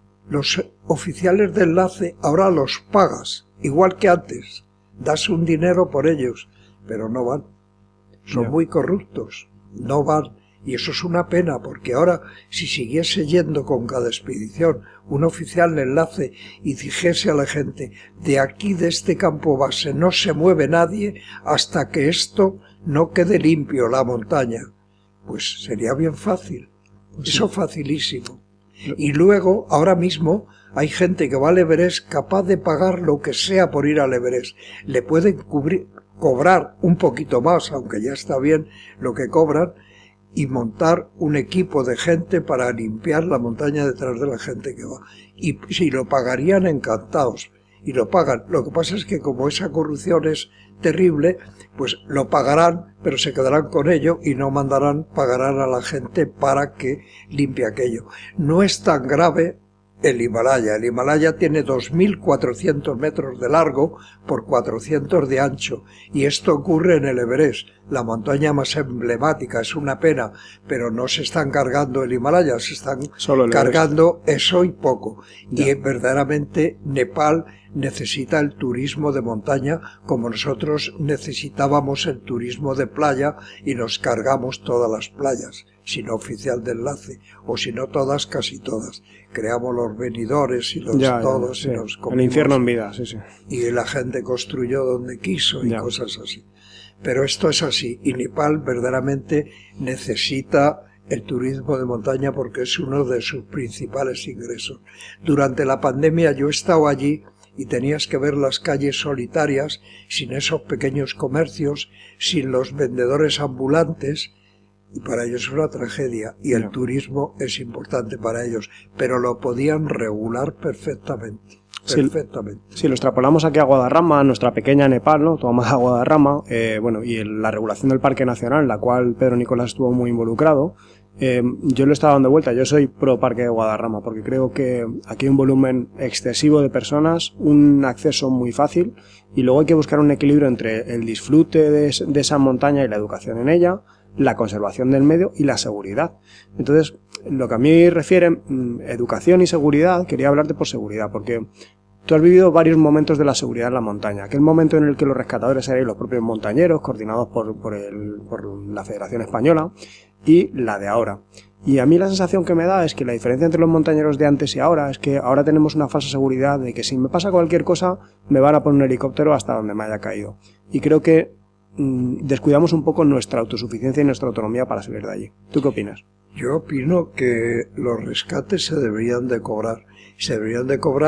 Los oficiales de enlace ahora los pagas, igual que antes, das un dinero por ellos, pero no van, son muy corruptos, no van. Y eso es una pena, porque ahora, si siguiese yendo con cada expedición un oficial de enlace y dijese a la gente, de aquí, de este campo base, no se mueve nadie hasta que esto no quede limpio, la montaña, pues sería bien fácil. Eso facilísimo. Y luego, ahora mismo, hay gente que va al Everest capaz de pagar lo que sea por ir al Everest. Le pueden cubrir, cobrar un poquito más, aunque ya está bien lo que cobran, y montar un equipo de gente para limpiar la montaña detrás de la gente que va. Y si lo pagarían, encantados. Y lo pagan. Lo que pasa es que como esa corrupción es terrible, pues lo pagarán, pero se quedarán con ello y no mandarán, pagarán a la gente para que limpie aquello. No es tan grave el Himalaya. El Himalaya tiene dos mil cuatrocientos metros de largo por cuatrocientos de ancho, y esto ocurre en el Everest, la montaña más emblemática. Es una pena, pero no se están cargando el Himalaya, se están cargando eso y poco. Ya. Y verdaderamente Nepal necesita el turismo de montaña como nosotros necesitábamos el turismo de playa y nos cargamos todas las playas, sin oficial de enlace, o si no todas, casi todas. Creamos los venidores y los ya, todos ya, y sí. los comimos. El infierno en vida, sí, sí. Y la gente construyó donde quiso y ya. Cosas así. Pero esto es así, y Nepal verdaderamente necesita el turismo de montaña porque es uno de sus principales ingresos. Durante la pandemia yo he estado allí y tenías que ver las calles solitarias, sin esos pequeños comercios, sin los vendedores ambulantes, y para ellos es una tragedia, y el no. turismo es importante para ellos, pero lo podían regular perfectamente. Perfectamente. Si, si lo extrapolamos aquí a Guadarrama, nuestra pequeña Nepal, ¿no? Tomamos a Guadarrama, eh, bueno, y el, la regulación del Parque Nacional, en la cual Pedro Nicolás estuvo muy involucrado, eh, yo lo estaba dando vuelta, yo soy pro Parque de Guadarrama, porque creo que aquí hay un volumen excesivo de personas, un acceso muy fácil, y luego hay que buscar un equilibrio entre el disfrute de, de esa montaña y la educación en ella, la conservación del medio y la seguridad. Entonces, lo que a mí refiere, educación y seguridad, quería hablarte por seguridad, porque tú has vivido varios momentos de la seguridad en la montaña. Aquel momento en el que los rescatadores eran los propios montañeros, coordinados por, por, el, por la Federación Española, y la de ahora. Y a mí la sensación que me da es que la diferencia entre los montañeros de antes y ahora es que ahora tenemos una falsa seguridad de que si me pasa cualquier cosa, me van a poner un helicóptero hasta donde me haya caído. Y creo que mmm, descuidamos un poco nuestra autosuficiencia y nuestra autonomía para salir de allí. ¿Tú qué opinas? Yo opino que los rescates se deberían de cobrar. Se deberían de cobrar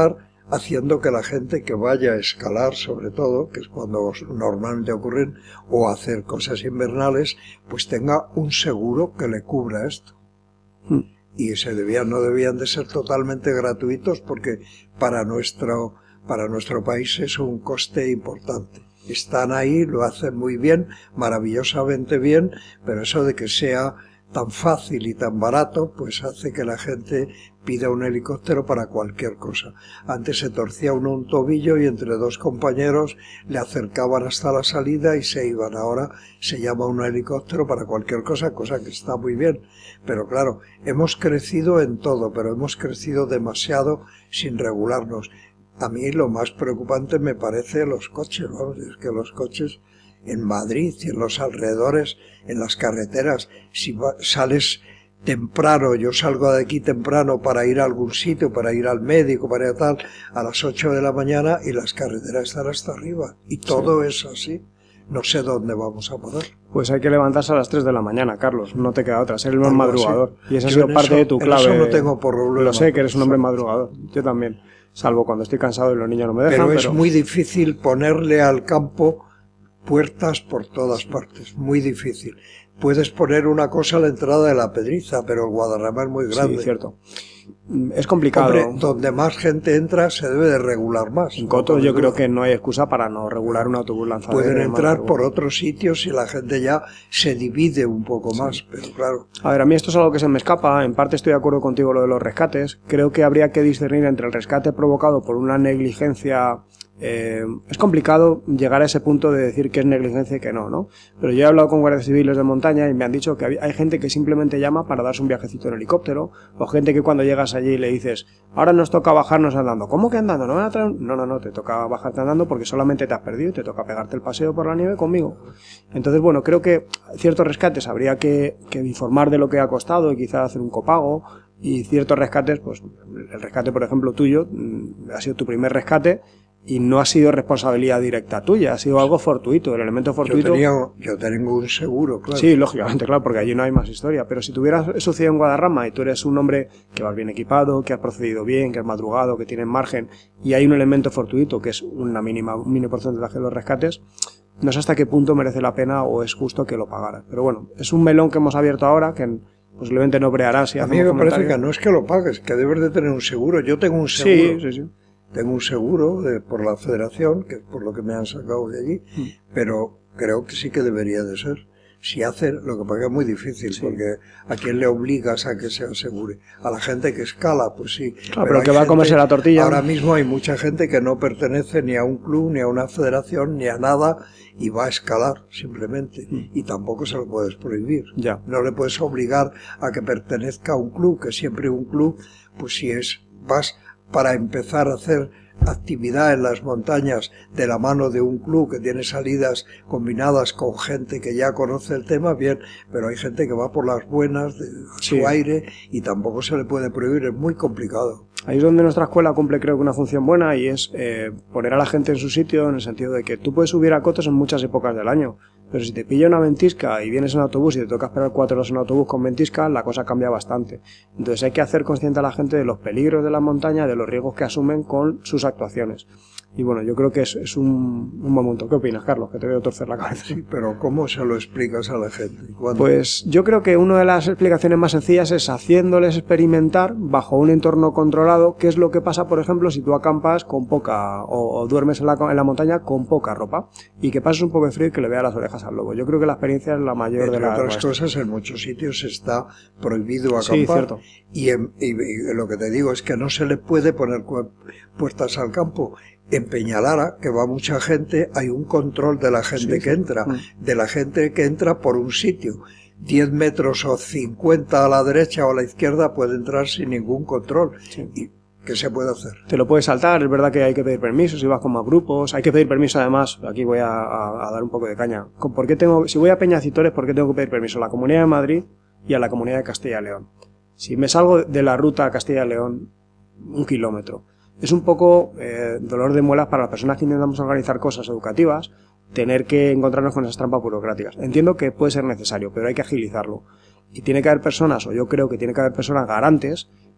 haciendo que la gente que vaya a escalar, sobre todo, que es cuando normalmente ocurren, o hacer cosas invernales, pues tenga un seguro que le cubra esto. Hmm. Y se debían, no debían de ser totalmente gratuitos, porque para nuestro, para nuestro país es un coste importante. Están ahí, lo hacen muy bien, maravillosamente bien, pero eso de que sea tan fácil y tan barato, pues hace que la gente pida un helicóptero para cualquier cosa. Antes se torcía uno un tobillo y entre dos compañeros le acercaban hasta la salida y se iban. Ahora se llama un helicóptero para cualquier cosa, cosa que está muy bien. Pero claro, hemos crecido en todo, pero hemos crecido demasiado sin regularnos. A mí lo más preocupante me parece los coches, vamos, es que los coches en Madrid y en los alrededores, en las carreteras, si va, sales temprano, yo salgo de aquí temprano para ir a algún sitio, para ir al médico, para ir a tal, a las ocho de la mañana y las carreteras están hasta arriba. Y todo sí. Es así. No sé dónde vamos a parar. Pues hay que levantarse a las tres de la mañana, Carlos. No te queda otra. Ser el más madrugador. Así. Y esa ha sido parte eso, de tu clave. Eso no tengo problema. Lo sé, que eres un hombre madrugador. Yo también. Salvo cuando estoy cansado y los niños no me dejan. Pero, pero... es muy difícil ponerle al campo puertas por todas partes. Muy difícil. Puedes poner una cosa a la entrada de la Pedriza, pero el Guadarrama es muy grande. Sí, cierto. Es complicado. Hombre, donde más gente entra se debe de regular más. En Coto yo creo que no hay excusa para no regular un autobús lanzadero. Pueden entrar por otros sitios y la gente ya se divide un poco más, sí. Pero claro. A ver, a mí esto es algo que se me escapa. En parte estoy de acuerdo contigo lo de los rescates. Creo que habría que discernir entre el rescate provocado por una negligencia. Eh, es complicado llegar a ese punto de decir que es negligencia y que no, ¿no? Pero yo he hablado con guardias civiles de montaña y me han dicho que hay gente que simplemente llama para darse un viajecito en helicóptero, o gente que cuando llegas allí le dices, ahora nos toca bajarnos andando. ¿Cómo que andando? ¿No van a traer? No, no, no, te toca bajarte andando porque solamente te has perdido y te toca pegarte el paseo por la nieve conmigo. Entonces, bueno, creo que ciertos rescates habría que, que informar de lo que ha costado y quizás hacer un copago, y ciertos rescates, pues el rescate, por ejemplo, tuyo, ha sido tu primer rescate, y no ha sido responsabilidad directa tuya, ha sido algo fortuito, el elemento fortuito... Yo, tenía, yo tengo un seguro, claro. Sí, lógicamente, claro, porque allí no hay más historia, pero si tuvieras sucedido en Guadarrama y tú eres un hombre que vas bien equipado, que has procedido bien, que has madrugado, que tienes margen, y hay un elemento fortuito, que es una mínima, un mínimo porcentaje de los rescates, no sé hasta qué punto merece la pena o es justo que lo pagaras. Pero bueno, es un melón que hemos abierto ahora, que posiblemente no breará si a mí me parece que no es que lo pagues, que debes de tener un seguro. Yo tengo un seguro. Sí, sí, sí. Tengo un seguro de, por la federación, que es por lo que me han sacado de allí, mm. pero creo que sí que debería de ser. Si hace, lo que pasa es muy difícil, sí. Porque ¿a quién le obligas a que se asegure? A la gente que escala, pues sí. Claro, pero, pero que va gente, a comerse la tortilla. Ahora mismo hay mucha gente que no pertenece ni a un club, ni a una federación, ni a nada, y va a escalar, simplemente. Mm. Y tampoco se lo puedes prohibir. Ya. No le puedes obligar a que pertenezca a un club, que siempre un club, pues si es, vas para empezar a hacer actividad en las montañas de la mano de un club que tiene salidas combinadas con gente que ya conoce el tema, bien, pero hay gente que va por las buenas, de su sí. aire, y tampoco se le puede prohibir, es muy complicado. Ahí es donde nuestra escuela cumple, creo que una función buena, y es eh, poner a la gente en su sitio, en el sentido de que tú puedes subir a cotos en muchas épocas del año, pero si te pilla una ventisca y vienes en autobús y te toca esperar cuatro horas en autobús con ventisca, la cosa cambia bastante. Entonces hay que hacer consciente a la gente de los peligros de la montaña, de los riesgos que asumen con sus actuaciones. Y bueno, yo creo que es, es un, un momento. ¿Qué opinas, Carlos? Que te veo torcer la cabeza. Sí, pero ¿cómo se lo explicas a la gente? ¿Cuándo? Pues yo creo que una de las explicaciones más sencillas es haciéndoles experimentar bajo un entorno controlado qué es lo que pasa, por ejemplo, si tú acampas con poca o, o duermes en la, en la montaña con poca ropa y que pases un poco de frío y que le veas las orejas al lobo. Yo creo que la experiencia es la mayor Entre de las otras cosas, en muchos sitios está prohibido acampar. Sí, cierto. Y, en, y, y lo que te digo es que no se le puede poner puertas al campo. En Peñalara, que va mucha gente, hay un control de la gente sí, que entra, sí. de la gente que entra por un sitio. diez metros o cincuenta a la derecha o a la izquierda puede entrar sin ningún control. Sí. ¿Y qué se puede hacer? Te lo puedes saltar, es verdad que hay que pedir permiso si vas con más grupos, hay que pedir permiso además, aquí voy a, a, a dar un poco de caña. ¿Por qué tengo, si voy a Peñacitores, ¿por qué tengo que pedir permiso? A la Comunidad de Madrid y a la Comunidad de Castilla y León. Si me salgo de la ruta a Castilla y León, un kilómetro, es un poco eh, dolor de muelas para las personas que intentamos organizar cosas educativas, tener que encontrarnos con esas trampas burocráticas. Entiendo que puede ser necesario, pero hay que agilizarlo. Y tiene que haber personas, o yo creo que tiene que haber personas garantes,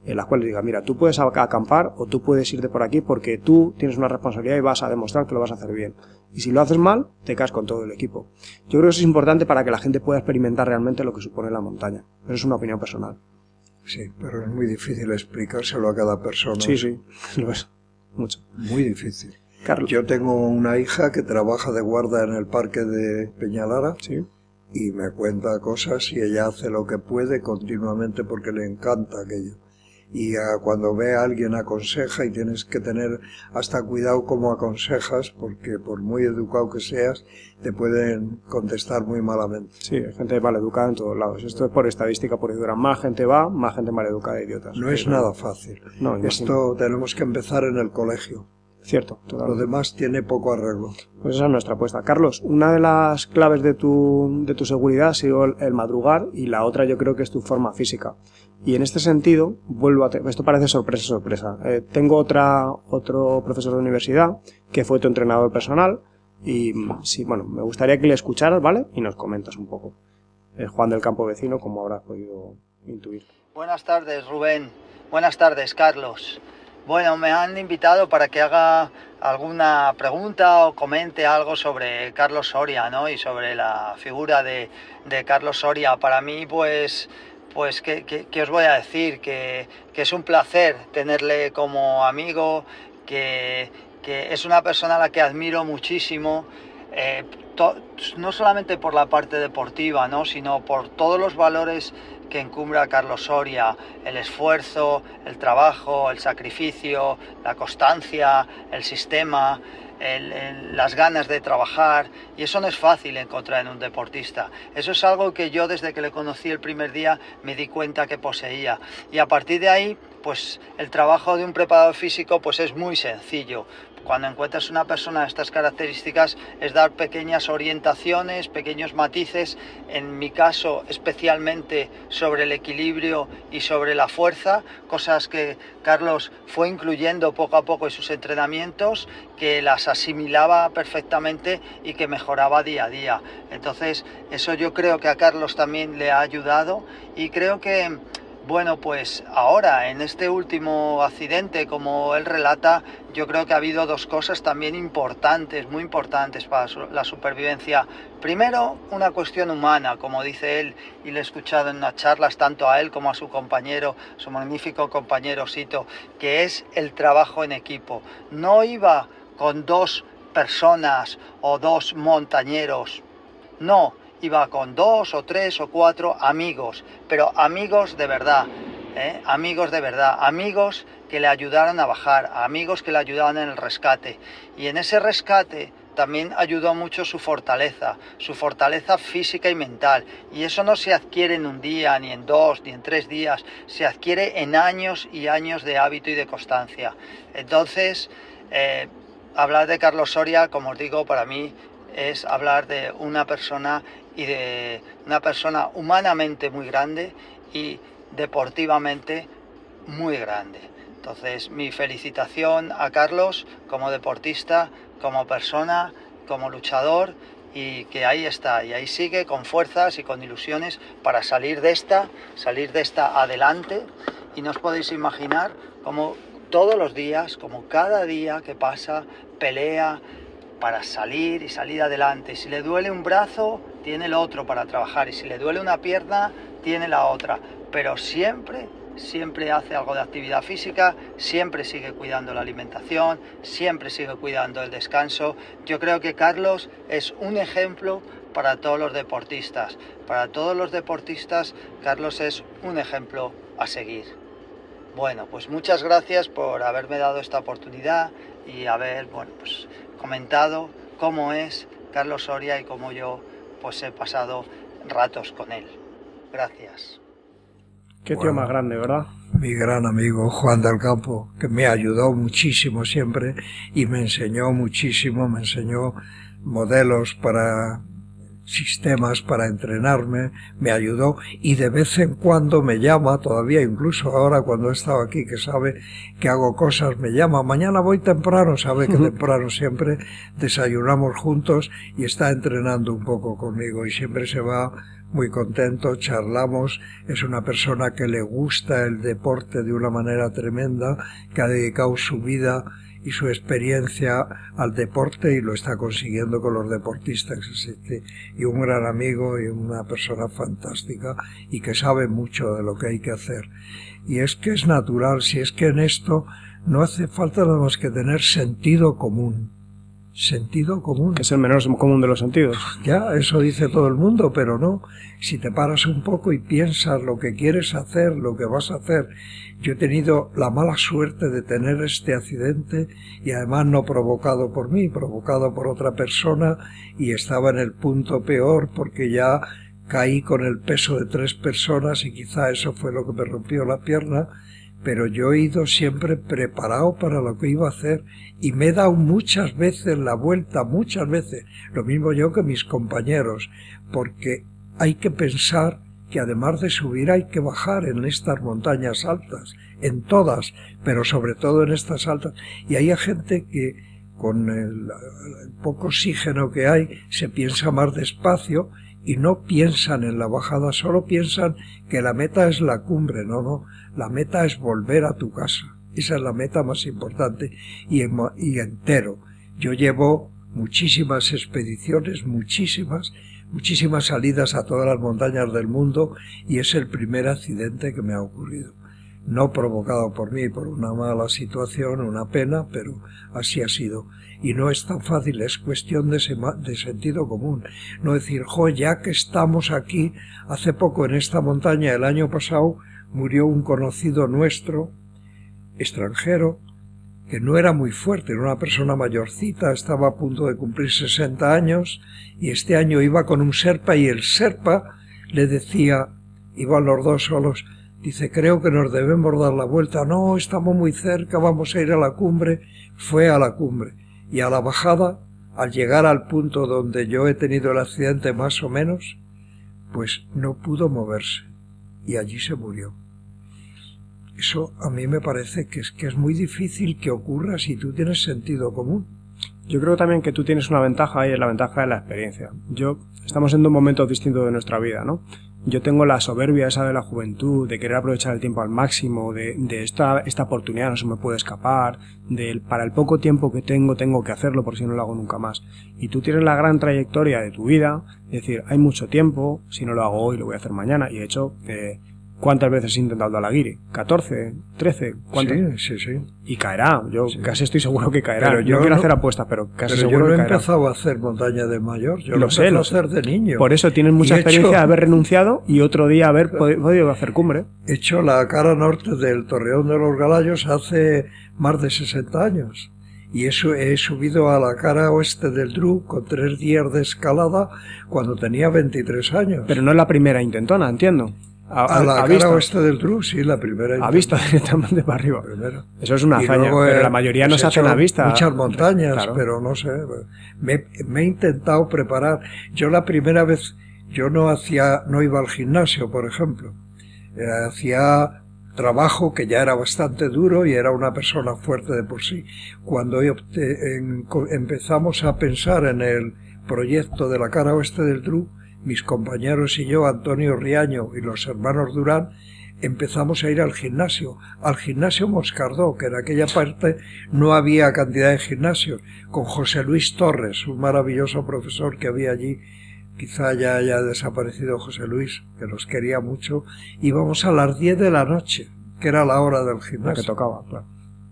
en las cuales diga, mira, tú puedes acampar o tú puedes irte por aquí porque tú tienes una responsabilidad y vas a demostrar que lo vas a hacer bien. Y si lo haces mal, te caes con todo el equipo. Yo creo que eso es importante para que la gente pueda experimentar realmente lo que supone la montaña. Pero es una opinión personal. Sí, pero es muy difícil explicárselo a cada persona. Sí, sí, lo es. Mucho. Muy difícil. Carlos. Yo tengo una hija que trabaja de guarda en el parque de Peñalara. Sí. Y me cuenta cosas y ella hace lo que puede continuamente porque le encanta aquello. Y a, cuando ve a alguien aconseja y tienes que tener hasta cuidado cómo aconsejas porque por muy educado que seas te pueden contestar muy malamente. Sí, hay gente maleducada en todos lados. Esto es por estadística pura y dura. Más gente va, más gente maleducada e idiotas. No es sí, nada no. fácil. No, Esto tenemos que empezar en el colegio. Cierto, totalmente. Lo demás tiene poco arreglo. Pues esa es nuestra apuesta. Carlos, una de las claves de tu, de tu seguridad ha sido el, el madrugar y la otra yo creo que es tu forma física. Y en este sentido, vuelvo a... Te... Esto parece sorpresa, sorpresa. Eh, tengo otra, otro profesor de universidad que fue tu entrenador personal y sí, bueno, me gustaría que le escucharas, ¿vale? Y nos comentas un poco. Eh, Juan del Campo Vecino, como habrás podido intuir. Buenas tardes, Rubén. Buenas tardes, Carlos. Bueno, me han invitado para que haga alguna pregunta o comente algo sobre Carlos Soria, ¿no? Y sobre la figura de, de Carlos Soria. Para mí, pues, pues ¿qué, qué, qué os voy a decir? Que, que es un placer tenerle como amigo, que, que es una persona a la que admiro muchísimo, eh, to, no solamente por la parte deportiva, ¿no? Sino por todos los valores que encumbra Carlos Soria, el esfuerzo, el trabajo, el sacrificio, la constancia, el sistema, el, el, las ganas de trabajar, y eso no es fácil encontrar en un deportista. Eso es algo que yo desde que le conocí el primer día me di cuenta que poseía, y a partir de ahí pues el trabajo de un preparador físico pues es muy sencillo. Cuando encuentras una persona de estas características es dar pequeñas orientaciones, pequeños matices, en mi caso especialmente sobre el equilibrio y sobre la fuerza, cosas que Carlos fue incluyendo poco a poco en sus entrenamientos, que las asimilaba perfectamente y que mejoraba día a día. Entonces eso yo creo que a Carlos también le ha ayudado, y creo que bueno, pues ahora, en este último accidente, como él relata, yo creo que ha habido dos cosas también importantes, muy importantes para la supervivencia. Primero, una cuestión humana, como dice él, y le he escuchado en unas charlas tanto a él como a su compañero, su magnífico compañero Sito, que es el trabajo en equipo. No iba con dos personas o dos montañeros, no. Iba con dos o tres o cuatro amigos, pero amigos de verdad, ¿eh? amigos de verdad, amigos que le ayudaron a bajar, amigos que le ayudaron en el rescate. Y en ese rescate también ayudó mucho su fortaleza, su fortaleza física y mental. Y eso no se adquiere en un día, ni en dos, ni en tres días, se adquiere en años y años de hábito y de constancia. Entonces, eh, hablar de Carlos Soria, como os digo, para mí es hablar de una persona y de una persona humanamente muy grande y deportivamente muy grande. Entonces, mi felicitación a Carlos como deportista, como persona, como luchador, y que ahí está, y ahí sigue con fuerzas y con ilusiones para salir de esta, salir de esta adelante. Y no os podéis imaginar cómo todos los días, como cada día que pasa, pelea para salir y salir adelante. Si le duele un brazo, tiene el otro para trabajar, y si le duele una pierna, tiene la otra, pero siempre, siempre hace algo de actividad física, siempre sigue cuidando la alimentación, siempre sigue cuidando el descanso. Yo creo que Carlos es un ejemplo para todos los deportistas, para todos los deportistas, Carlos es un ejemplo a seguir. Bueno, pues muchas gracias por haberme dado esta oportunidad y haber, bueno, pues comentado cómo es Carlos Soria y cómo yo pues he pasado ratos con él. Gracias. Qué tío Bueno, más grande, ¿verdad? Mi gran amigo Juan del Campo, que me ayudó muchísimo siempre y me enseñó muchísimo, me enseñó modelos para sistemas para entrenarme, me ayudó, y de vez en cuando me llama, todavía incluso ahora cuando he estado aquí, que sabe que hago cosas, me llama, mañana voy temprano, sabe que temprano siempre desayunamos juntos y está entrenando un poco conmigo, y siempre se va muy contento, charlamos, es una persona que le gusta el deporte de una manera tremenda, que ha dedicado su vida y su experiencia al deporte y lo está consiguiendo con los deportistas que existe, y un gran amigo y una persona fantástica y que sabe mucho de lo que hay que hacer. Y es que es natural, si es que en esto no hace falta nada más que tener sentido común. Sentido común. Que es el menor común de los sentidos. Ya, eso dice todo el mundo, pero no. Si te paras un poco y piensas lo que quieres hacer, lo que vas a hacer. Yo he tenido la mala suerte de tener este accidente y además no provocado por mí, provocado por otra persona, y estaba en el punto peor porque ya caí con el peso de tres personas y quizá eso fue lo que me rompió la pierna. Pero yo he ido siempre preparado para lo que iba a hacer y me he dado muchas veces la vuelta, muchas veces, lo mismo yo que mis compañeros, porque hay que pensar que además de subir hay que bajar en estas montañas altas, en todas, pero sobre todo en estas altas. Y hay gente que con el, el poco oxígeno que hay se piensa más despacio y no piensan en la bajada, solo piensan que la meta es la cumbre. No, no, la meta es volver a tu casa. Esa es la meta más importante y, en, y entero. Yo llevo muchísimas expediciones, muchísimas, muchísimas salidas a todas las montañas del mundo y es el primer accidente que me ha ocurrido. No provocado por mí, por una mala situación, una pena, pero así ha sido. Y no es tan fácil, es cuestión de, sema, de sentido común. No decir, jo, ya que estamos aquí, hace poco en esta montaña, el año pasado, murió un conocido nuestro, extranjero, que no era muy fuerte, era una persona mayorcita, estaba a punto de cumplir sesenta años, y este año iba con un Sherpa, y el Sherpa le decía, iban los dos solos, dice, creo que nos debemos dar la vuelta. No, estamos muy cerca, vamos a ir a la cumbre. Fue a la cumbre. Y a la bajada, al llegar al punto donde yo he tenido el accidente más o menos, pues no pudo moverse. Y allí se murió. Eso a mí me parece que es, que es muy difícil que ocurra si tú tienes sentido común. Yo creo también que tú tienes una ventaja y es la ventaja de la experiencia. Yo, estamos en un momento distinto de nuestra vida, ¿no? Yo tengo la soberbia esa de la juventud, de querer aprovechar el tiempo al máximo, de, de esta, esta oportunidad no se me puede escapar, de para el poco tiempo que tengo, tengo que hacerlo por si no lo hago nunca más. Y tú tienes la gran trayectoria de tu vida, es decir, hay mucho tiempo, si no lo hago hoy lo voy a hacer mañana, y de hecho, eh, ¿cuántas veces he intentado Dalaguiri? ¿catorce? ¿trece? ¿Cuántas? Sí, sí, sí. Y caerá, yo sí. Casi estoy seguro que caerá. Pero yo no quiero no, hacer apuestas, pero casi pero seguro yo no que he caerá. empezado a hacer montaña de mayor, yo lo, lo sé, empecé lo a hacer de niño. Por eso tienes mucha y experiencia hecho, de haber renunciado y otro día haber podido hacer cumbre. He hecho la cara norte del Torreón de los Galayos hace más de sesenta años. Y eso he subido a la cara oeste del Dru con tres días de escalada cuando tenía veintitrés años. Pero no es la primera intentona, entiendo. A, a, a la a cara vista. oeste del Dru, sí, la primera. A vista directamente para arriba. Primero. Eso es una y hazaña, luego, pero eh, la mayoría no se hacen a vista. Muchas montañas, claro. Pero no sé. Me, me he intentado preparar. Yo la primera vez, yo no hacía, no iba al gimnasio, por ejemplo. Eh, hacía trabajo que ya era bastante duro y era una persona fuerte de por sí. Cuando opté, en, empezamos a pensar en el proyecto de la cara oeste del Dru, mis compañeros y yo, Antonio Riaño y los hermanos Durán, empezamos a ir al gimnasio, al gimnasio Moscardó, que en aquella parte no había cantidad de gimnasios, con José Luis Torres, un maravilloso profesor que había allí. Quizá ya haya desaparecido José Luis, que nos quería mucho. Íbamos a las diez de la noche, que era la hora del gimnasio. La que tocaba, claro.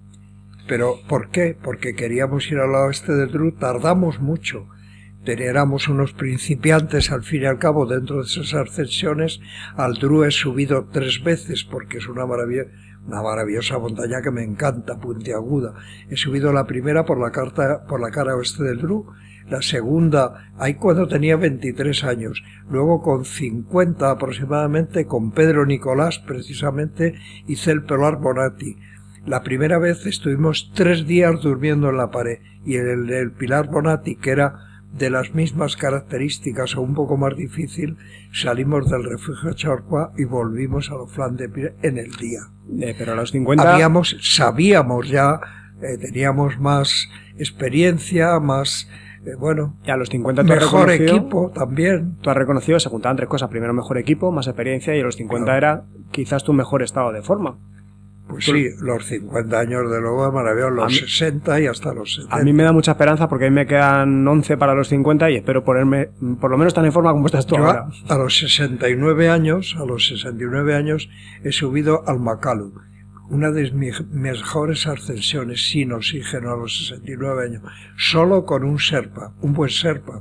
Pero, ¿por qué? Porque queríamos ir al oeste del Dru, tardamos mucho. Éramos unos principiantes, al fin y al cabo, dentro de esas ascensiones. Al Dru he subido tres veces, porque es una maravilla, una maravillosa montaña que me encanta, puntiaguda. He subido la primera por la, carta, por la cara oeste del Dru, la segunda, ahí cuando tenía veintitrés años, luego con cincuenta aproximadamente, con Pedro Nicolás, precisamente, hice el Pilar Bonatti. La primera vez estuvimos tres días durmiendo en la pared, y el, el Pilar Bonatti, que era de las mismas características o un poco más difícil, salimos del refugio Charcoa y volvimos a los Flandes de Pire en el día. Eh, pero a los cincuenta... Habíamos, sabíamos ya eh, teníamos más experiencia, más, eh, bueno, y a los cincuenta tú mejor has equipo también. Tú has reconocido, se juntaban tres cosas. Primero, mejor equipo, más experiencia, y a los cincuenta Claro. era quizás tu mejor estado de forma. Pues sí, los cincuenta años de luego maravilloso, los mí, sesenta y hasta los setenta. A mí me da mucha esperanza porque a mí me quedan once para los cincuenta y espero ponerme por lo menos tan en forma como estás tú Yo ahora. A, a los sesenta y nueve años, a los sesenta y nueve años he subido al Makalu, una de mis mejores ascensiones sin oxígeno a los sesenta y nueve años, solo con un Sherpa, un buen Sherpa.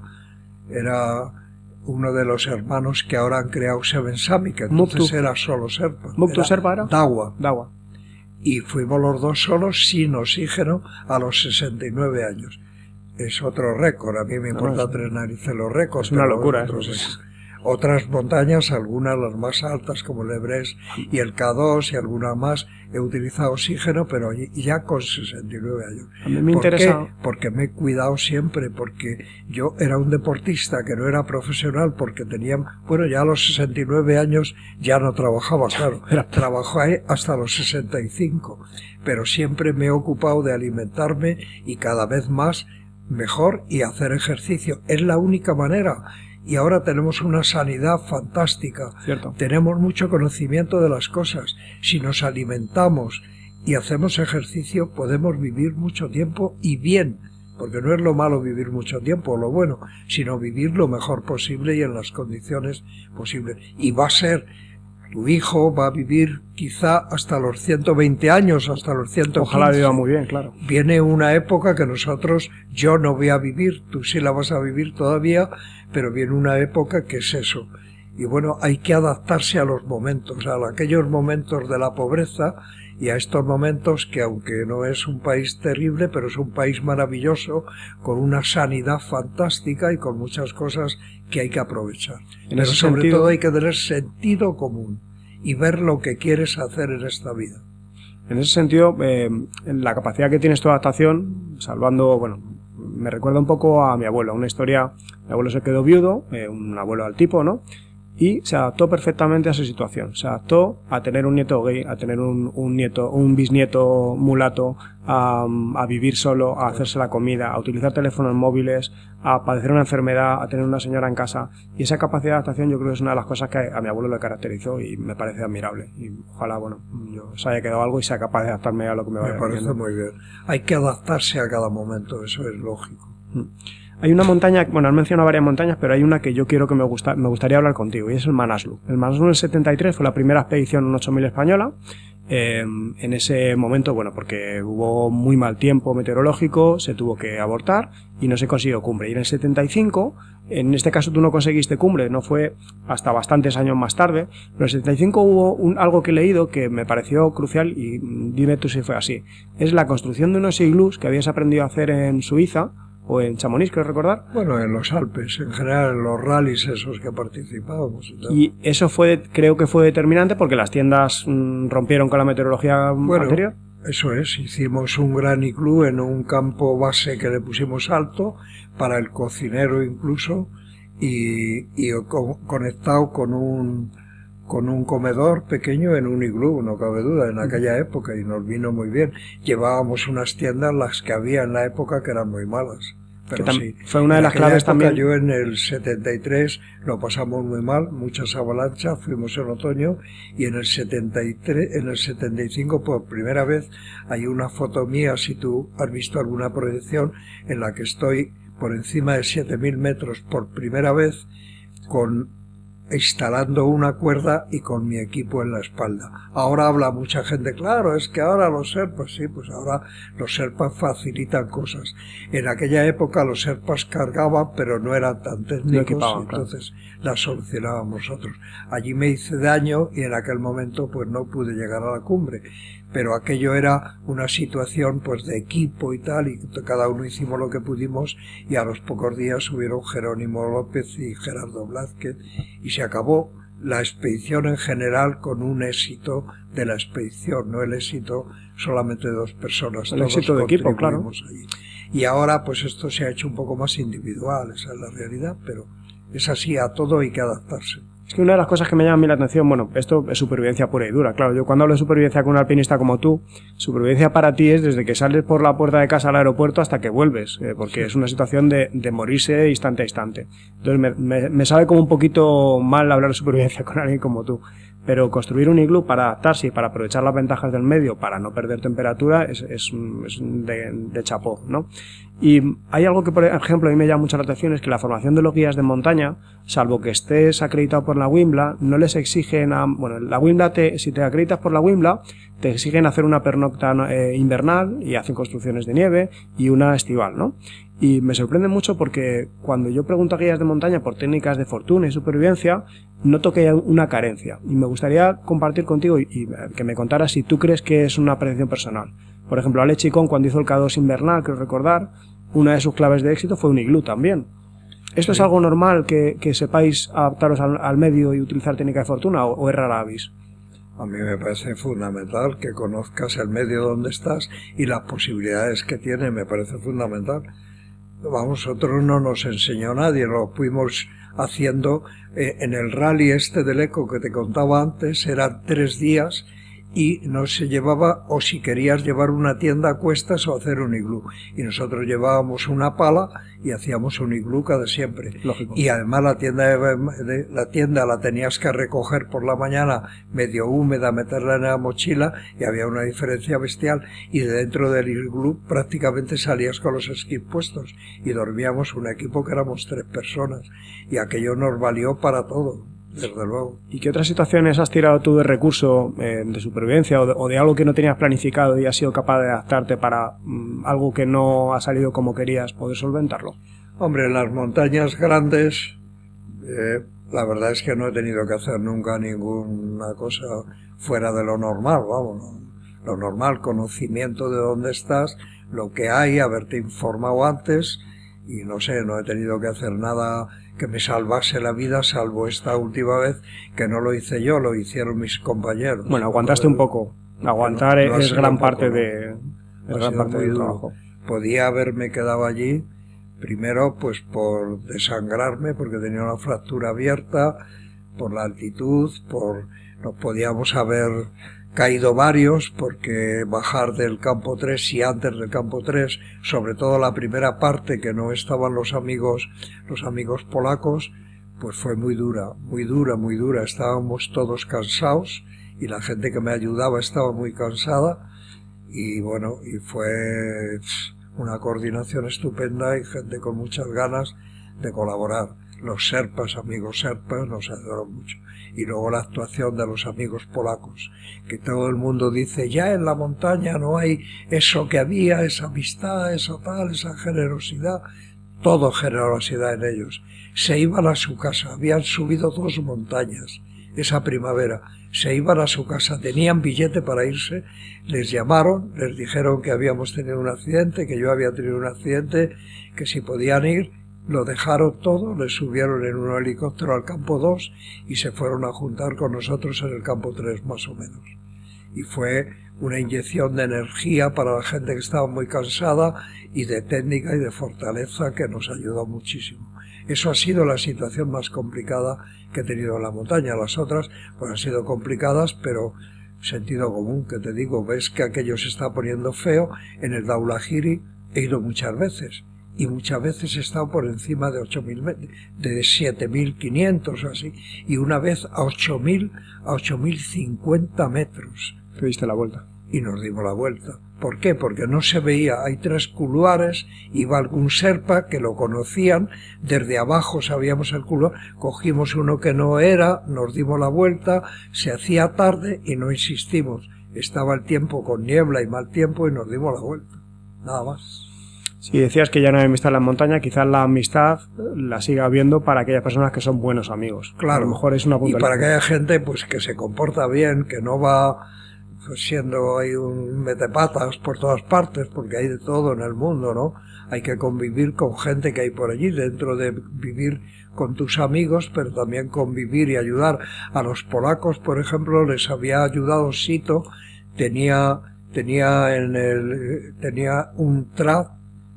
Era uno de los hermanos que ahora han creado Seven Summit, que entonces Muktu. era solo Sherpa. ¿Muktu Sherpa era? Dawa. Dawa. Y fuimos los dos solos sin oxígeno a los sesenta y nueve años. Es otro récord, a mí me importa no, es, tres narices los récords. Es una pero locura. Otros, Eso, sí. Otras montañas, algunas las más altas como el Everest y el K dos y algunas más, he utilizado oxígeno, pero ya con sesenta y nueve años. A mí me ¿Por interesa... qué? Porque me he cuidado siempre, porque yo era un deportista que no era profesional, porque tenía, bueno, ya a los sesenta y nueve años ya no trabajaba, claro, trabajé hasta los sesenta y cinco, pero siempre me he ocupado de alimentarme y cada vez más mejor y hacer ejercicio. Es la única manera. Y ahora tenemos una sanidad fantástica. Cierto. Tenemos mucho conocimiento de las cosas. Si nos alimentamos y hacemos ejercicio, podemos vivir mucho tiempo y bien. Porque no es lo malo vivir mucho tiempo, lo bueno, sino vivir lo mejor posible y en las condiciones posibles. Y va a ser, tu hijo va a vivir quizá hasta los ciento veinte años, hasta los ciento quince. Ojalá viva muy bien, claro. Viene una época que nosotros, yo no voy a vivir, tú sí la vas a vivir todavía, pero viene una época que es eso. Y bueno, hay que adaptarse a los momentos, a aquellos momentos de la pobreza y a estos momentos que, aunque no es un país terrible, pero es un país maravilloso, con una sanidad fantástica y con muchas cosas que hay que aprovechar. En Pero ese sobre sentido, todo hay que tener sentido común y ver lo que quieres hacer en esta vida. En ese sentido, eh, la capacidad que tienes tu adaptación, salvando, bueno, me recuerda un poco a mi abuelo, una historia, mi abuelo se quedó viudo, eh, un abuelo al tipo, ¿no? Y se adaptó perfectamente a su situación, se adaptó a tener un nieto gay, a tener un, un nieto, un bisnieto mulato, a, a vivir solo, a hacerse la comida, a utilizar teléfonos móviles, a padecer una enfermedad, a tener una señora en casa. Y esa capacidad de adaptación yo creo que es una de las cosas que a mi abuelo le caracterizó y me parece admirable. Y ojalá, bueno, yo se haya quedado algo y sea capaz de adaptarme a lo que me vaya. Me parece viendo. muy bien. Hay que adaptarse a cada momento, eso es lógico. Hay una montaña, bueno, has mencionado varias montañas, pero hay una que yo quiero que me gusta, me gustaría hablar contigo, y es el Manaslu. El Manaslu en el setenta y tres fue la primera expedición en ocho mil española. Eh, en ese momento, bueno, porque hubo muy mal tiempo meteorológico, se tuvo que abortar y no se consiguió cumbre. Y en el setenta y cinco, en este caso tú no conseguiste cumbre, no fue hasta bastantes años más tarde, pero en el setenta y cinco hubo un, algo que he leído que me pareció crucial y dime tú si fue así. Es la construcción de unos iglús que habías aprendido a hacer en Suiza, o en Chamonix, creo recordar. Bueno, en los Alpes, en general, en los rallies esos que participábamos. Y, tal. Y eso fue, creo que fue determinante porque las tiendas mmm, rompieron con la meteorología bueno, anterior. Eso es, hicimos un gran iglú en un campo base que le pusimos alto, para el cocinero incluso, y, y co conectado con un, con un comedor pequeño en un iglú, no cabe duda, en aquella época, y nos vino muy bien. Llevábamos unas tiendas, las que había en la época, que eran muy malas. Pero sí, fue una de en las claves época, también. Yo en el setenta y tres lo pasamos muy mal, muchas avalanchas, fuimos en otoño, y en el setenta y tres, en el setenta y cinco por primera vez hay una foto mía, si tú has visto alguna proyección, en la que estoy por encima de siete mil metros por primera vez, con instalando una cuerda y con mi equipo en la espalda. Ahora habla mucha gente, claro, es que ahora los Sherpas, sí, pues ahora los Sherpas facilitan cosas. En aquella época los Sherpas cargaban, pero no eran tan técnicos, no equipaban, entonces claro, las solucionábamos nosotros. Allí me hice daño y en aquel momento pues no pude llegar a la cumbre, pero aquello era una situación pues de equipo y tal, y cada uno hicimos lo que pudimos, y a los pocos días subieron Jerónimo López y Gerardo Blázquez, y se acabó la expedición en general con un éxito de la expedición, no el éxito solamente de dos personas. El todos éxito de equipo, claro. Allí. Y ahora pues esto se ha hecho un poco más individual, esa es la realidad, pero es así, a todo hay que adaptarse. Es que una de las cosas que me llama a mí la atención, bueno, esto es supervivencia pura y dura, claro, yo cuando hablo de supervivencia con un alpinista como tú, supervivencia para ti es desde que sales por la puerta de casa al aeropuerto hasta que vuelves, eh, porque sí. es una situación de, de morirse instante a instante. Entonces me, me, me sabe como un poquito mal hablar de supervivencia con alguien como tú. Pero construir un iglú para adaptarse y para aprovechar las ventajas del medio para no perder temperatura es, es, es de, de chapó, ¿no? Y hay algo que, por ejemplo, a mí me llama mucho la atención, es que la formación de los guías de montaña, salvo que estés acreditado por la WIMBLA, no les exigen a... Bueno, la WIMBLA, te, si te acreditas por la WIMBLA, te exigen hacer una pernocta eh, invernal y hacen construcciones de nieve y una estival, ¿no? Y me sorprende mucho porque cuando yo pregunto a guías de montaña por técnicas de fortuna y supervivencia, noto que hay una carencia. Y me gustaría compartir contigo y, y que me contaras si tú crees que es una apreciación personal. Por ejemplo, Ale Chicón, cuando hizo el K dos invernal, creo recordar, una de sus claves de éxito fue un iglú también. ¿Esto sí. es algo normal que, que sepáis adaptaros al, al medio y utilizar técnica de fortuna o, o es rara avis? A mí me parece fundamental que conozcas el medio donde estás y las posibilidades que tiene, me parece fundamental. Vamos, nosotros no nos enseñó nadie, lo fuimos haciendo eh, en el rally este del Eco que te contaba antes, eran tres días y no se llevaba, o si querías llevar una tienda a cuestas o hacer un iglú. Y nosotros llevábamos una pala y hacíamos un iglú cada siempre. Lógico. Y además la tienda, de, de, la tienda la tenías que recoger por la mañana medio húmeda, meterla en la mochila y había una diferencia bestial. Y de dentro del iglú prácticamente salías con los esquís puestos y dormíamos un equipo que éramos tres personas. Y aquello nos valió para todo. Desde luego. ¿Y qué otras situaciones has tirado tú de recurso eh, de supervivencia o de, o de algo que no tenías planificado y has sido capaz de adaptarte para mm, algo que no ha salido como querías, poder solventarlo? Hombre, en las montañas grandes, eh, la verdad es que no he tenido que hacer nunca ninguna cosa fuera de lo normal, vamos, lo normal, conocimiento de dónde estás, lo que hay, haberte informado antes, y no sé, no he tenido que hacer nada que me salvase la vida, salvo esta última vez, que no lo hice yo, lo hicieron mis compañeros. Bueno, aguantaste un poco. Aguantar no, no es gran poco, parte, ¿no? de, es gran parte del trabajo. Podía haberme quedado allí, primero pues por desangrarme, porque tenía una fractura abierta, por la altitud, por nos podíamos haber caído varios, porque bajar del campo tres y antes del campo tres, sobre todo la primera parte que no estaban los amigos, los amigos polacos, pues fue muy dura, muy dura, muy dura. Estábamos todos cansados y la gente que me ayudaba estaba muy cansada y bueno, y fue una coordinación estupenda y gente con muchas ganas de colaborar. Los serpas, amigos serpas, nos ayudaron mucho. Y luego la actuación de los amigos polacos, que todo el mundo dice, ya en la montaña no hay eso que había, esa amistad, eso tal, esa generosidad, todo generosidad en ellos. Se iban a su casa, habían subido dos montañas esa primavera, se iban a su casa, tenían billete para irse, les llamaron, les dijeron que habíamos tenido un accidente, que yo había tenido un accidente, que si podían ir, lo dejaron todo, les subieron en un helicóptero al campo dos y se fueron a juntar con nosotros en el campo tres más o menos. Y fue una inyección de energía para la gente que estaba muy cansada y de técnica y de fortaleza que nos ayudó muchísimo. Eso ha sido la situación más complicada que he tenido en la montaña. Las otras pues han sido complicadas, pero sentido común, que te digo, ves que aquello se está poniendo feo. En el Dhaulagiri he ido muchas veces. Y muchas veces he estado por encima de ocho mil, de siete mil quinientos o así, y una vez a ocho mil, a ocho mil cincuenta metros. Te diste la vuelta. Y nos dimos la vuelta. ¿Por qué? Porque no se veía, hay tres couloirs, iba algún serpa que lo conocían, desde abajo sabíamos el couloir, cogimos uno que no era, nos dimos la vuelta, se hacía tarde y no insistimos. Estaba el tiempo con niebla y mal tiempo y nos dimos la vuelta. Nada más. Si decías que ya no hay amistad en la montaña, quizás la amistad la siga habiendo para aquellas personas que son buenos amigos. Claro. A lo mejor es una y para aquella gente pues que se comporta bien, que no va pues, siendo ahí un metepatas por todas partes, porque hay de todo en el mundo, ¿no? Hay que convivir con gente que hay por allí, dentro de vivir con tus amigos, pero también convivir y ayudar. A los polacos, por ejemplo, les había ayudado Sito, tenía, tenía en el, tenía un trap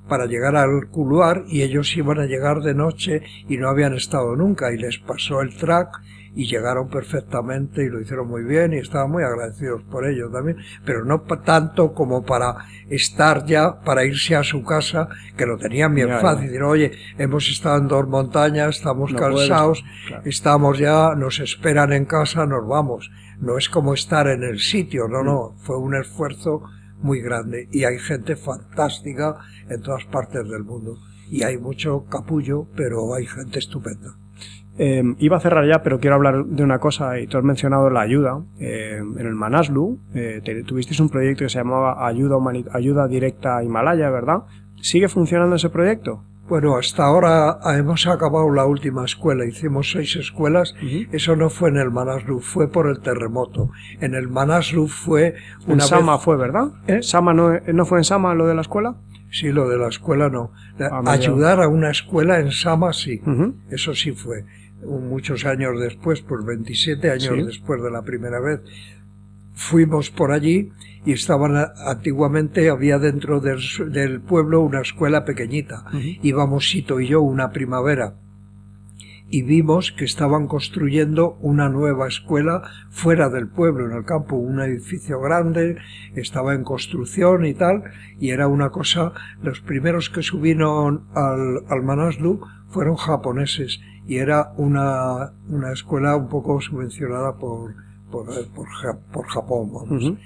para llegar al couloir y ellos iban a llegar de noche y no habían estado nunca y les pasó el track y llegaron perfectamente y lo hicieron muy bien y estaban muy agradecidos por ello también, pero no tanto como para estar ya, para irse a su casa, que lo tenían bien ya, fácil, decir, oye, hemos estado en dos montañas, estamos no cansados, puedes, claro. estamos ya, nos esperan en casa, nos vamos. No es como estar en el sitio, no, no, fue un esfuerzo muy grande y hay gente fantástica en todas partes del mundo y hay mucho capullo, pero hay gente estupenda. Eh, iba a cerrar ya, pero quiero hablar de una cosa, y tú has mencionado la ayuda. Eh, en el Manaslu eh, te, tuvisteis un proyecto que se llamaba Ayuda, Humani- Ayuda Directa a Himalaya, ¿verdad? ¿Sigue funcionando ese proyecto? Bueno, hasta ahora hemos acabado la última escuela, hicimos seis escuelas, uh-huh. Eso no fue en el Manaslu, fue por el terremoto. En el Manaslu fue una En vez... Sama fue, ¿verdad? ¿Eh? ¿Sama no, no fue en Sama lo de la escuela? Sí, lo de la escuela no. Ah, Ayudar a una escuela en Sama sí, uh-huh. Eso sí fue. Muchos años después, pues veintisiete años sí. después de la primera vez, fuimos por allí y estaban, antiguamente había dentro del, del pueblo una escuela pequeñita. Uh-huh. Íbamos Sito y yo una primavera y vimos que estaban construyendo una nueva escuela fuera del pueblo, en el campo, un edificio grande, estaba en construcción y tal, y era una cosa, los primeros que subieron al, al Manaslu fueron japoneses, y era una, una escuela un poco subvencionada por, por, por, por Japón, vamos. Uh-huh.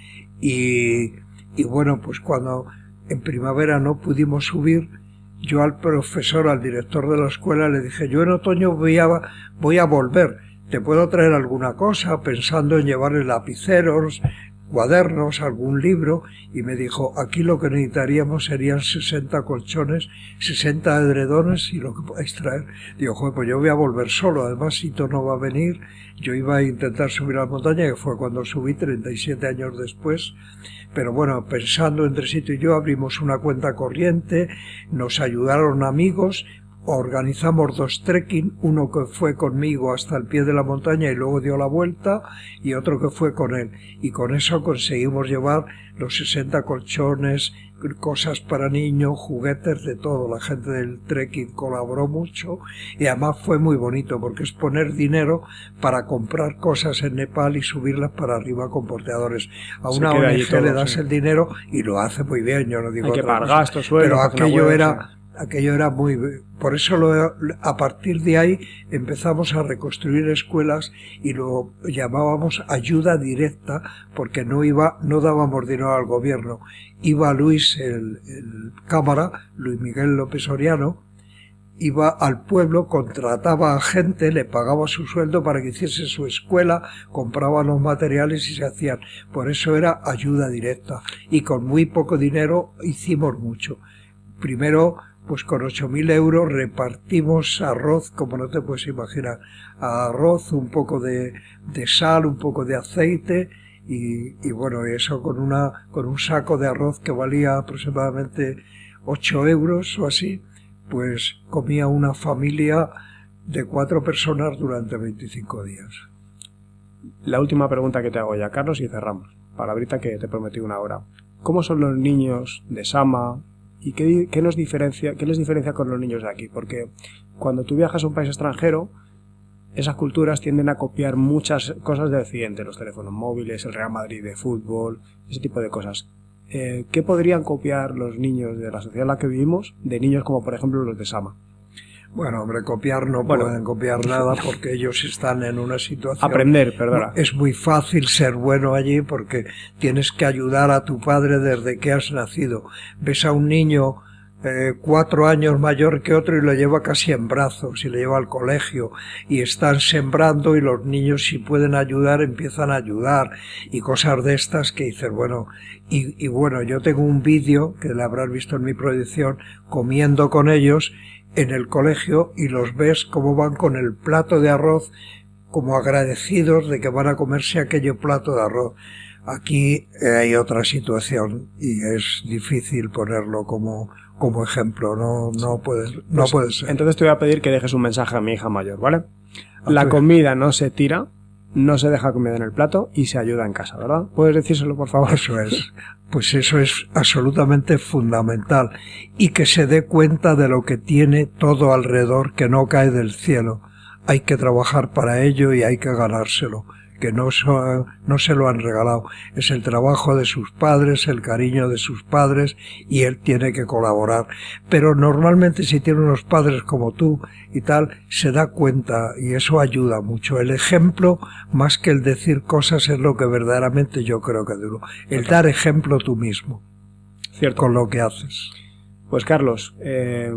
Y, y bueno, pues cuando en primavera no pudimos subir, yo al profesor, al director de la escuela, le dije, yo en otoño voy a, voy a volver, ¿te puedo traer alguna cosa? Pensando en llevarle lapiceros, cuadernos, algún libro, y me dijo, aquí lo que necesitaríamos serían sesenta colchones, sesenta edredones y lo que podéis traer. Digo, joder, pues yo voy a volver solo, además Sito no va a venir, yo iba a intentar subir a la montaña, que fue cuando subí treinta y siete años después, pero bueno, pensando entre Sito y yo, abrimos una cuenta corriente, nos ayudaron amigos, organizamos dos trekking, uno que fue conmigo hasta el pie de la montaña y luego dio la vuelta, y otro que fue con él, y con eso conseguimos llevar los sesenta colchones, cosas para niños, juguetes, de todo. La gente del trekking colaboró mucho y además fue muy bonito porque es poner dinero para comprar cosas en Nepal y subirlas para arriba con porteadores. A una O N G le das sí. el dinero y lo hace muy bien, yo no digo hay que pagar cosa, gastos, sueldos, pero aquello web, era... sí. Aquello era muy... Por eso lo, a partir de ahí empezamos a reconstruir escuelas y lo llamábamos ayuda directa porque no iba, no dábamos dinero al gobierno. Iba Luis, el, el cámara, Luis Miguel López Soriano, iba al pueblo, contrataba a gente, le pagaba su sueldo para que hiciese su escuela, compraba los materiales y se hacían. Por eso era ayuda directa. Y con muy poco dinero hicimos mucho. Primero, pues con ocho mil euros repartimos arroz, como no te puedes imaginar, arroz, un poco de, de sal, un poco de aceite y, y bueno, eso con una con un saco de arroz que valía aproximadamente ocho euros o así, pues comía una familia de cuatro personas durante veinticinco días. La última pregunta que te hago ya, Carlos, y cerramos. Palabrita que te prometí una hora. ¿Cómo son los niños de Sama? ¿Y qué, qué nos diferencia, qué les diferencia con los niños de aquí? Porque cuando tú viajas a un país extranjero, esas culturas tienden a copiar muchas cosas de Occidente, los teléfonos móviles, el Real Madrid de fútbol, ese tipo de cosas. Eh, ¿Qué podrían copiar los niños de la sociedad en la que vivimos de niños como por ejemplo los de Sama? Bueno, hombre, copiar no bueno, pueden copiar nada porque ellos están en una situación... Aprender, perdona. Es muy fácil ser bueno allí porque tienes que ayudar a tu padre desde que has nacido. Ves a un niño eh, cuatro años mayor que otro y lo lleva casi en brazos y le lleva al colegio y están sembrando y los niños si pueden ayudar empiezan a ayudar y cosas de estas que dices, bueno... Y, y bueno, yo tengo un vídeo que le habrás visto en mi proyección comiendo con ellos en el colegio y los ves cómo van con el plato de arroz como agradecidos de que van a comerse aquello plato de arroz. Aquí hay otra situación y es difícil ponerlo como, como ejemplo, no, no puede, no pues, puede ser. Entonces te voy a pedir que dejes un mensaje a mi hija mayor, ¿vale? La comida no se tira, no se deja comida en el plato y se ayuda en casa, ¿verdad? ¿Puedes decírselo, por favor? Eso es. Pues eso es absolutamente fundamental. Y que se dé cuenta de lo que tiene todo alrededor, que no cae del cielo. Hay que trabajar para ello y hay que ganárselo. Que no, so, no se lo han regalado. Es el trabajo de sus padres, el cariño de sus padres, y él tiene que colaborar. Pero normalmente si tiene unos padres como tú y tal, se da cuenta y eso ayuda mucho. El ejemplo, más que el decir cosas, es lo que verdaderamente yo creo que duro. El dar ejemplo tú mismo. Cierto. Con lo que haces. Pues Carlos, eh...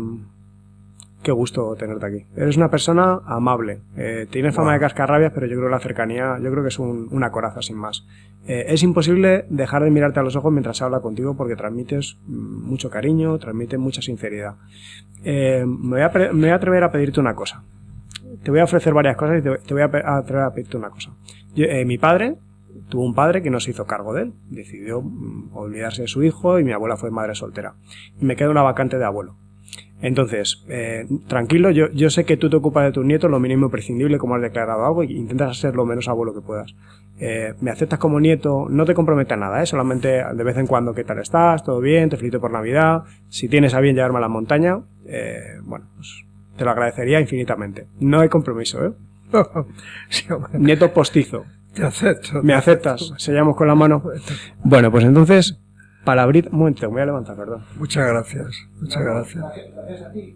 qué gusto tenerte aquí. Eres una persona amable. Eh, tienes fama wow. de cascarrabias, pero yo creo que la cercanía, yo creo que es un, una coraza sin más. Eh, es imposible dejar de mirarte a los ojos mientras se habla contigo porque transmites mucho cariño, transmites mucha sinceridad. Eh, me, voy a pre- me voy a atrever a pedirte una cosa. Te voy a ofrecer varias cosas y te, te voy a, pe- a atrever a pedirte una cosa. Yo, eh, mi padre tuvo un padre que no se hizo cargo de él. Decidió mm, olvidarse de su hijo y mi abuela fue madre soltera. Y me queda una vacante de abuelo. Entonces, eh, tranquilo, yo, yo sé que tú te ocupas de tus nietos lo mínimo imprescindible, como has declarado algo, y intentas ser lo menos abuelo que puedas. Eh, me aceptas como nieto, no te comprometas nada, ¿eh? Solamente de vez en cuando, ¿qué tal estás? ¿Todo bien? ¿Te felicito por Navidad? Si tienes a bien llevarme a la montaña, eh, bueno, pues te lo agradecería infinitamente. No hay compromiso, ¿eh? Sí, Nieto postizo. Te acepto. ¿Me aceptas? Sellamos con la mano. Bueno, pues entonces... Palabrita, un momento, me voy a levantar, perdón. Muchas gracias, muchas no, gracias. gracias. Gracias a ti.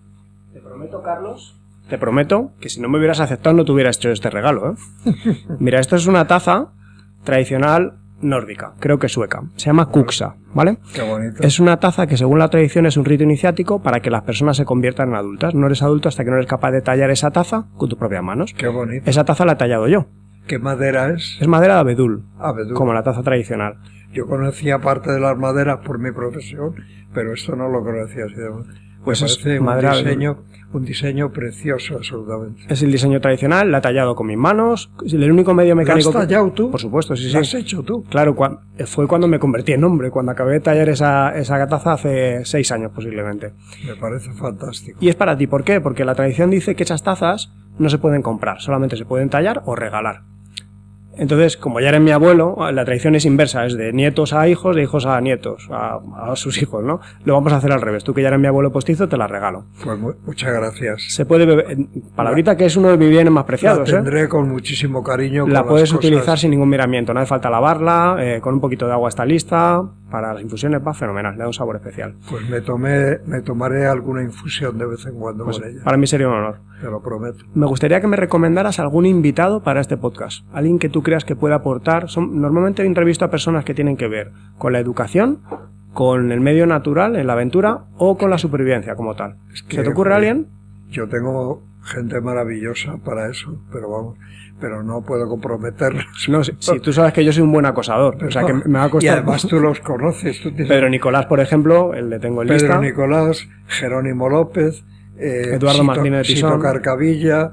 Te prometo, Carlos, te prometo que si no me hubieras aceptado no te hubiera hecho este regalo, ¿eh? Mira, esto es una taza tradicional nórdica, creo que sueca. Se llama Kuxa, ¿vale? Qué bonito. Es una taza que según la tradición es un rito iniciático para que las personas se conviertan en adultas. No eres adulto hasta que no eres capaz de tallar esa taza con tus propias manos. Qué bonito. Esa taza la he tallado yo. ¿Qué madera es? Es madera de abedul, abedul. Como la taza tradicional. Yo conocía parte de las maderas por mi profesión, pero esto no lo conocía así de madera. Pues Me es parece un madera diseño, un diseño precioso, absolutamente. Es el diseño tradicional, la he tallado con mis manos. El único medio mecánico. ¿Lo has tallado tú? Por supuesto, sí, sí. ¿Lo has hecho tú? Claro, cuando, fue cuando me convertí en hombre, cuando acabé de tallar esa, esa taza hace seis años posiblemente. Me parece fantástico. Y es para ti, ¿por qué? Porque la tradición dice que esas tazas no se pueden comprar, solamente se pueden tallar o regalar. Entonces, como ya eres mi abuelo, la tradición es inversa, es de nietos a hijos, de hijos a nietos, a, a sus hijos, ¿no? Lo vamos a hacer al revés. Tú que ya eres mi abuelo postizo, te la regalo. Pues mu- muchas gracias. Se puede beber, palabrita que es uno de mis bienes más preciados, La tendré ¿eh? con muchísimo cariño. La con puedes las utilizar cosas. sin ningún miramiento, no hace falta lavarla, eh, con un poquito de agua está lista, para las infusiones va fenomenal, le da un sabor especial. Pues me tomé, me tomaré alguna infusión de vez en cuando Pues con ella. para mí sería un honor. Te lo prometo. Me gustaría que me recomendaras algún invitado para este podcast. Alguien que tú creas que pueda aportar. Son, normalmente entrevisto a personas que tienen que ver con la educación, con el medio natural, en la aventura, o con la supervivencia como tal. Es que, ¿Se te ocurre joder, alguien? Yo tengo gente maravillosa para eso, pero vamos, pero no puedo comprometerlos. No, si, si tú sabes que yo soy un buen acosador, o sea que me va a costar. Y además tú los conoces. Tú tienes Pedro Nicolás, por ejemplo, el le tengo en Pedro lista. Nicolás, Jerónimo López, eh, Eduardo Sito, Martínez de Tisón. Sito Carcavilla,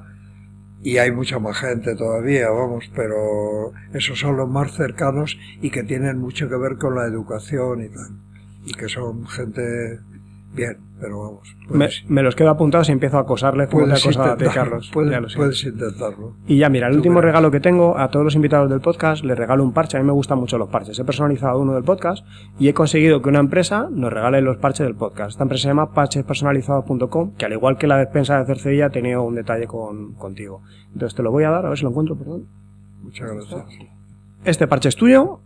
y hay mucha más gente todavía, vamos, pero esos son los más cercanos y que tienen mucho que ver con la educación y tal, y que son gente bien, pero vamos. Me, Puedes, me los quedo apuntados y empiezo a acosarles como te puedes acosaba a ti, intentarlo, Carlos. puedes, Ya lo sé. puedes intentarlo. Y ya, mira, el Tú último verás. regalo que tengo a todos los invitados del podcast, les regalo un parche. A mí me gustan mucho los parches. He personalizado uno del podcast y he conseguido que una empresa nos regale los parches del podcast. Esta empresa se llama parches personalizados punto com, que al igual que la despensa de Cercedilla ha tenido un detalle con, contigo. Entonces te lo voy a dar, a ver si lo encuentro, perdón. Muchas gracias. Este parche es tuyo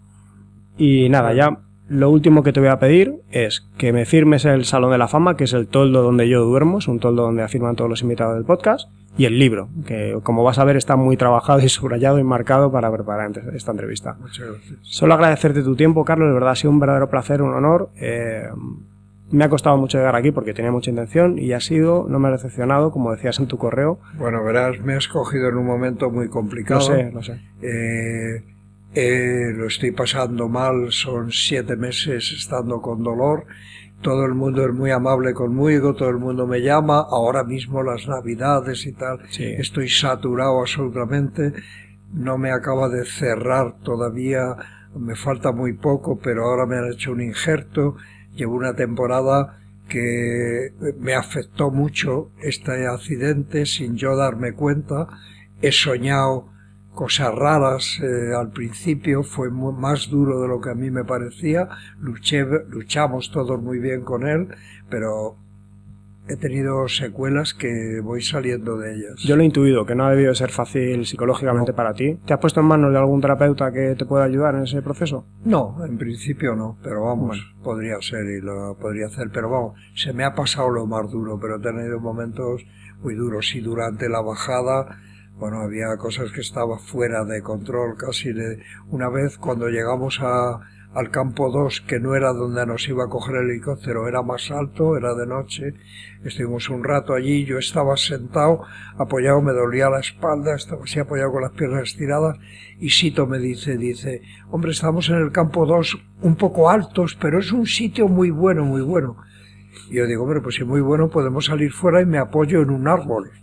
y nada, ya lo último que te voy a pedir es que me firmes el Salón de la Fama, que es el toldo donde yo duermo, es un toldo donde afirman todos los invitados del podcast, y el libro, que como vas a ver está muy trabajado y subrayado y marcado para preparar esta entrevista. Muchas gracias. Solo agradecerte tu tiempo, Carlos, de verdad ha sido un verdadero placer, un honor. Eh, me ha costado mucho llegar aquí porque tenía mucha intención y ha sido, no me ha decepcionado, como decías en tu correo. Bueno, verás, me has cogido en un momento muy complicado. Lo sé, lo sé. Eh, eh, lo estoy pasando mal, son siete meses estando con dolor. Todo el mundo es muy amable conmigo, todo el mundo me llama. Ahora mismo las navidades y tal, Sí. estoy saturado absolutamente. No me acaba de cerrar todavía, me falta muy poco, pero ahora me han hecho un injerto. Llevo una temporada que me afectó mucho este accidente sin yo darme cuenta. He soñado cosas raras eh, al principio, fue muy, más duro de lo que a mí me parecía, luché, luchamos todos muy bien con él, pero he tenido secuelas que voy saliendo de ellas. Yo lo he intuido, que no ha debido ser fácil psicológicamente no. para ti. ¿Te has puesto en manos de algún terapeuta que te pueda ayudar en ese proceso? No, en principio no, pero vamos, bueno. podría ser y lo podría hacer, pero vamos, se me ha pasado lo más duro, pero he tenido momentos muy duros y durante la bajada, bueno, había cosas que estaban fuera de control casi. De, una vez cuando llegamos a al campo dos, que no era donde nos iba a coger el helicóptero, era más alto, era de noche, estuvimos un rato allí, yo estaba sentado, apoyado, me dolía la espalda, estaba así apoyado con las piernas estiradas, y Sito me dice, dice, hombre, estamos en el campo dos, un poco altos, pero es un sitio muy bueno, muy bueno. Y yo digo, hombre, pues si muy bueno, podemos salir fuera y me apoyo en un árbol.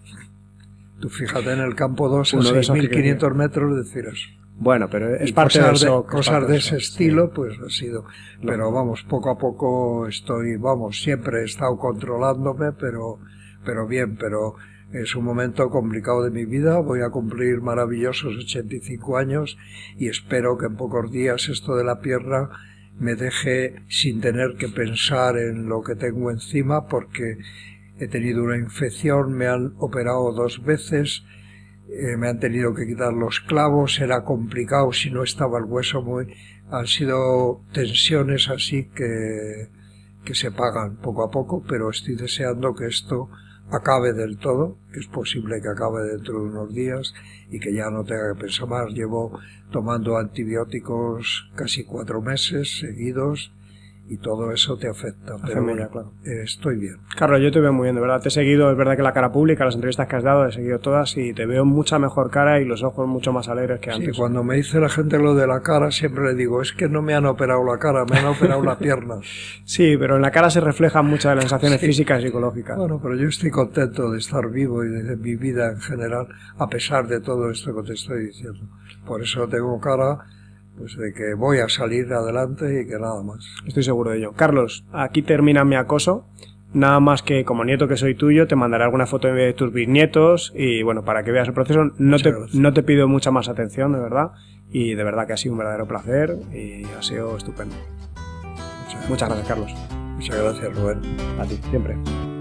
Tú fíjate en el campo dos, a seis mil quinientos metros, decir eso. Bueno, pero es parte de eso. De, cosas de ese estilo, pues ha sido. Pero vamos, poco a poco estoy, vamos, siempre he estado controlándome, pero, pero bien, pero es un momento complicado de mi vida. Voy a cumplir maravillosos ochenta y cinco años y espero que en pocos días esto de la pierna me deje sin tener que pensar en lo que tengo encima, porque he tenido una infección, me han operado dos veces. Eh, me han tenido que quitar los clavos, era complicado si no estaba el hueso muy... Han sido tensiones así que, que se pagan poco a poco, pero estoy deseando que esto acabe del todo, que es posible que acabe dentro de unos días y que ya no tenga que pensar más. Llevo tomando antibióticos casi cuatro meses seguidos y todo eso te afecta, pero bueno, ya, claro. eh, estoy bien. Carlos, yo te veo muy bien, de verdad, te he seguido, es verdad que la cara pública, las entrevistas que has dado, he seguido todas y te veo mucha mejor cara y los ojos mucho más alegres que antes. Sí, cuando me dice la gente lo de la cara, siempre le digo, es que no me han operado la cara, me han operado la pierna. Sí, pero en la cara se reflejan muchas de las sensaciones sí. físicas y psicológicas. Bueno, pero yo estoy contento de estar vivo y de mi vida en general, a pesar de todo esto que te estoy diciendo. Por eso tengo cara... pues de que voy a salir adelante y que nada más. Estoy seguro de ello. Carlos, aquí termina mi acoso. Nada más que como nieto que soy tuyo, te mandaré alguna foto de tus bisnietos y bueno, para que veas el proceso. No te, no te pido mucha más atención, de verdad. Y de verdad que ha sido un verdadero placer y ha sido estupendo. Muchas, Muchas gracias, Carlos. Muchas gracias, Rubén. A ti, siempre.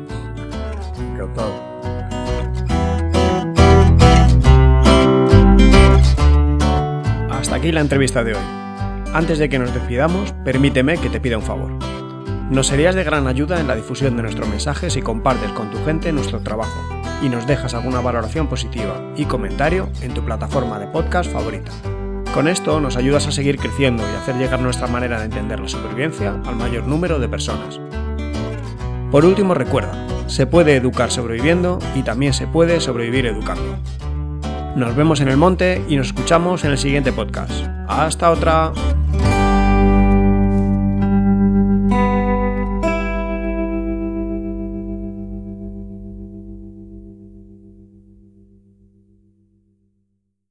Encantado. Hasta aquí la entrevista de hoy. Antes de que nos despidamos, permíteme que te pida un favor. Nos serías de gran ayuda en la difusión de nuestro mensaje si compartes con tu gente nuestro trabajo y nos dejas alguna valoración positiva y comentario en tu plataforma de podcast favorita. Con esto nos ayudas a seguir creciendo y hacer llegar nuestra manera de entender la supervivencia al mayor número de personas. Por último, recuerda, se puede educar sobreviviendo y también se puede sobrevivir educando. Nos vemos en el monte y nos escuchamos en el siguiente podcast. ¡Hasta otra!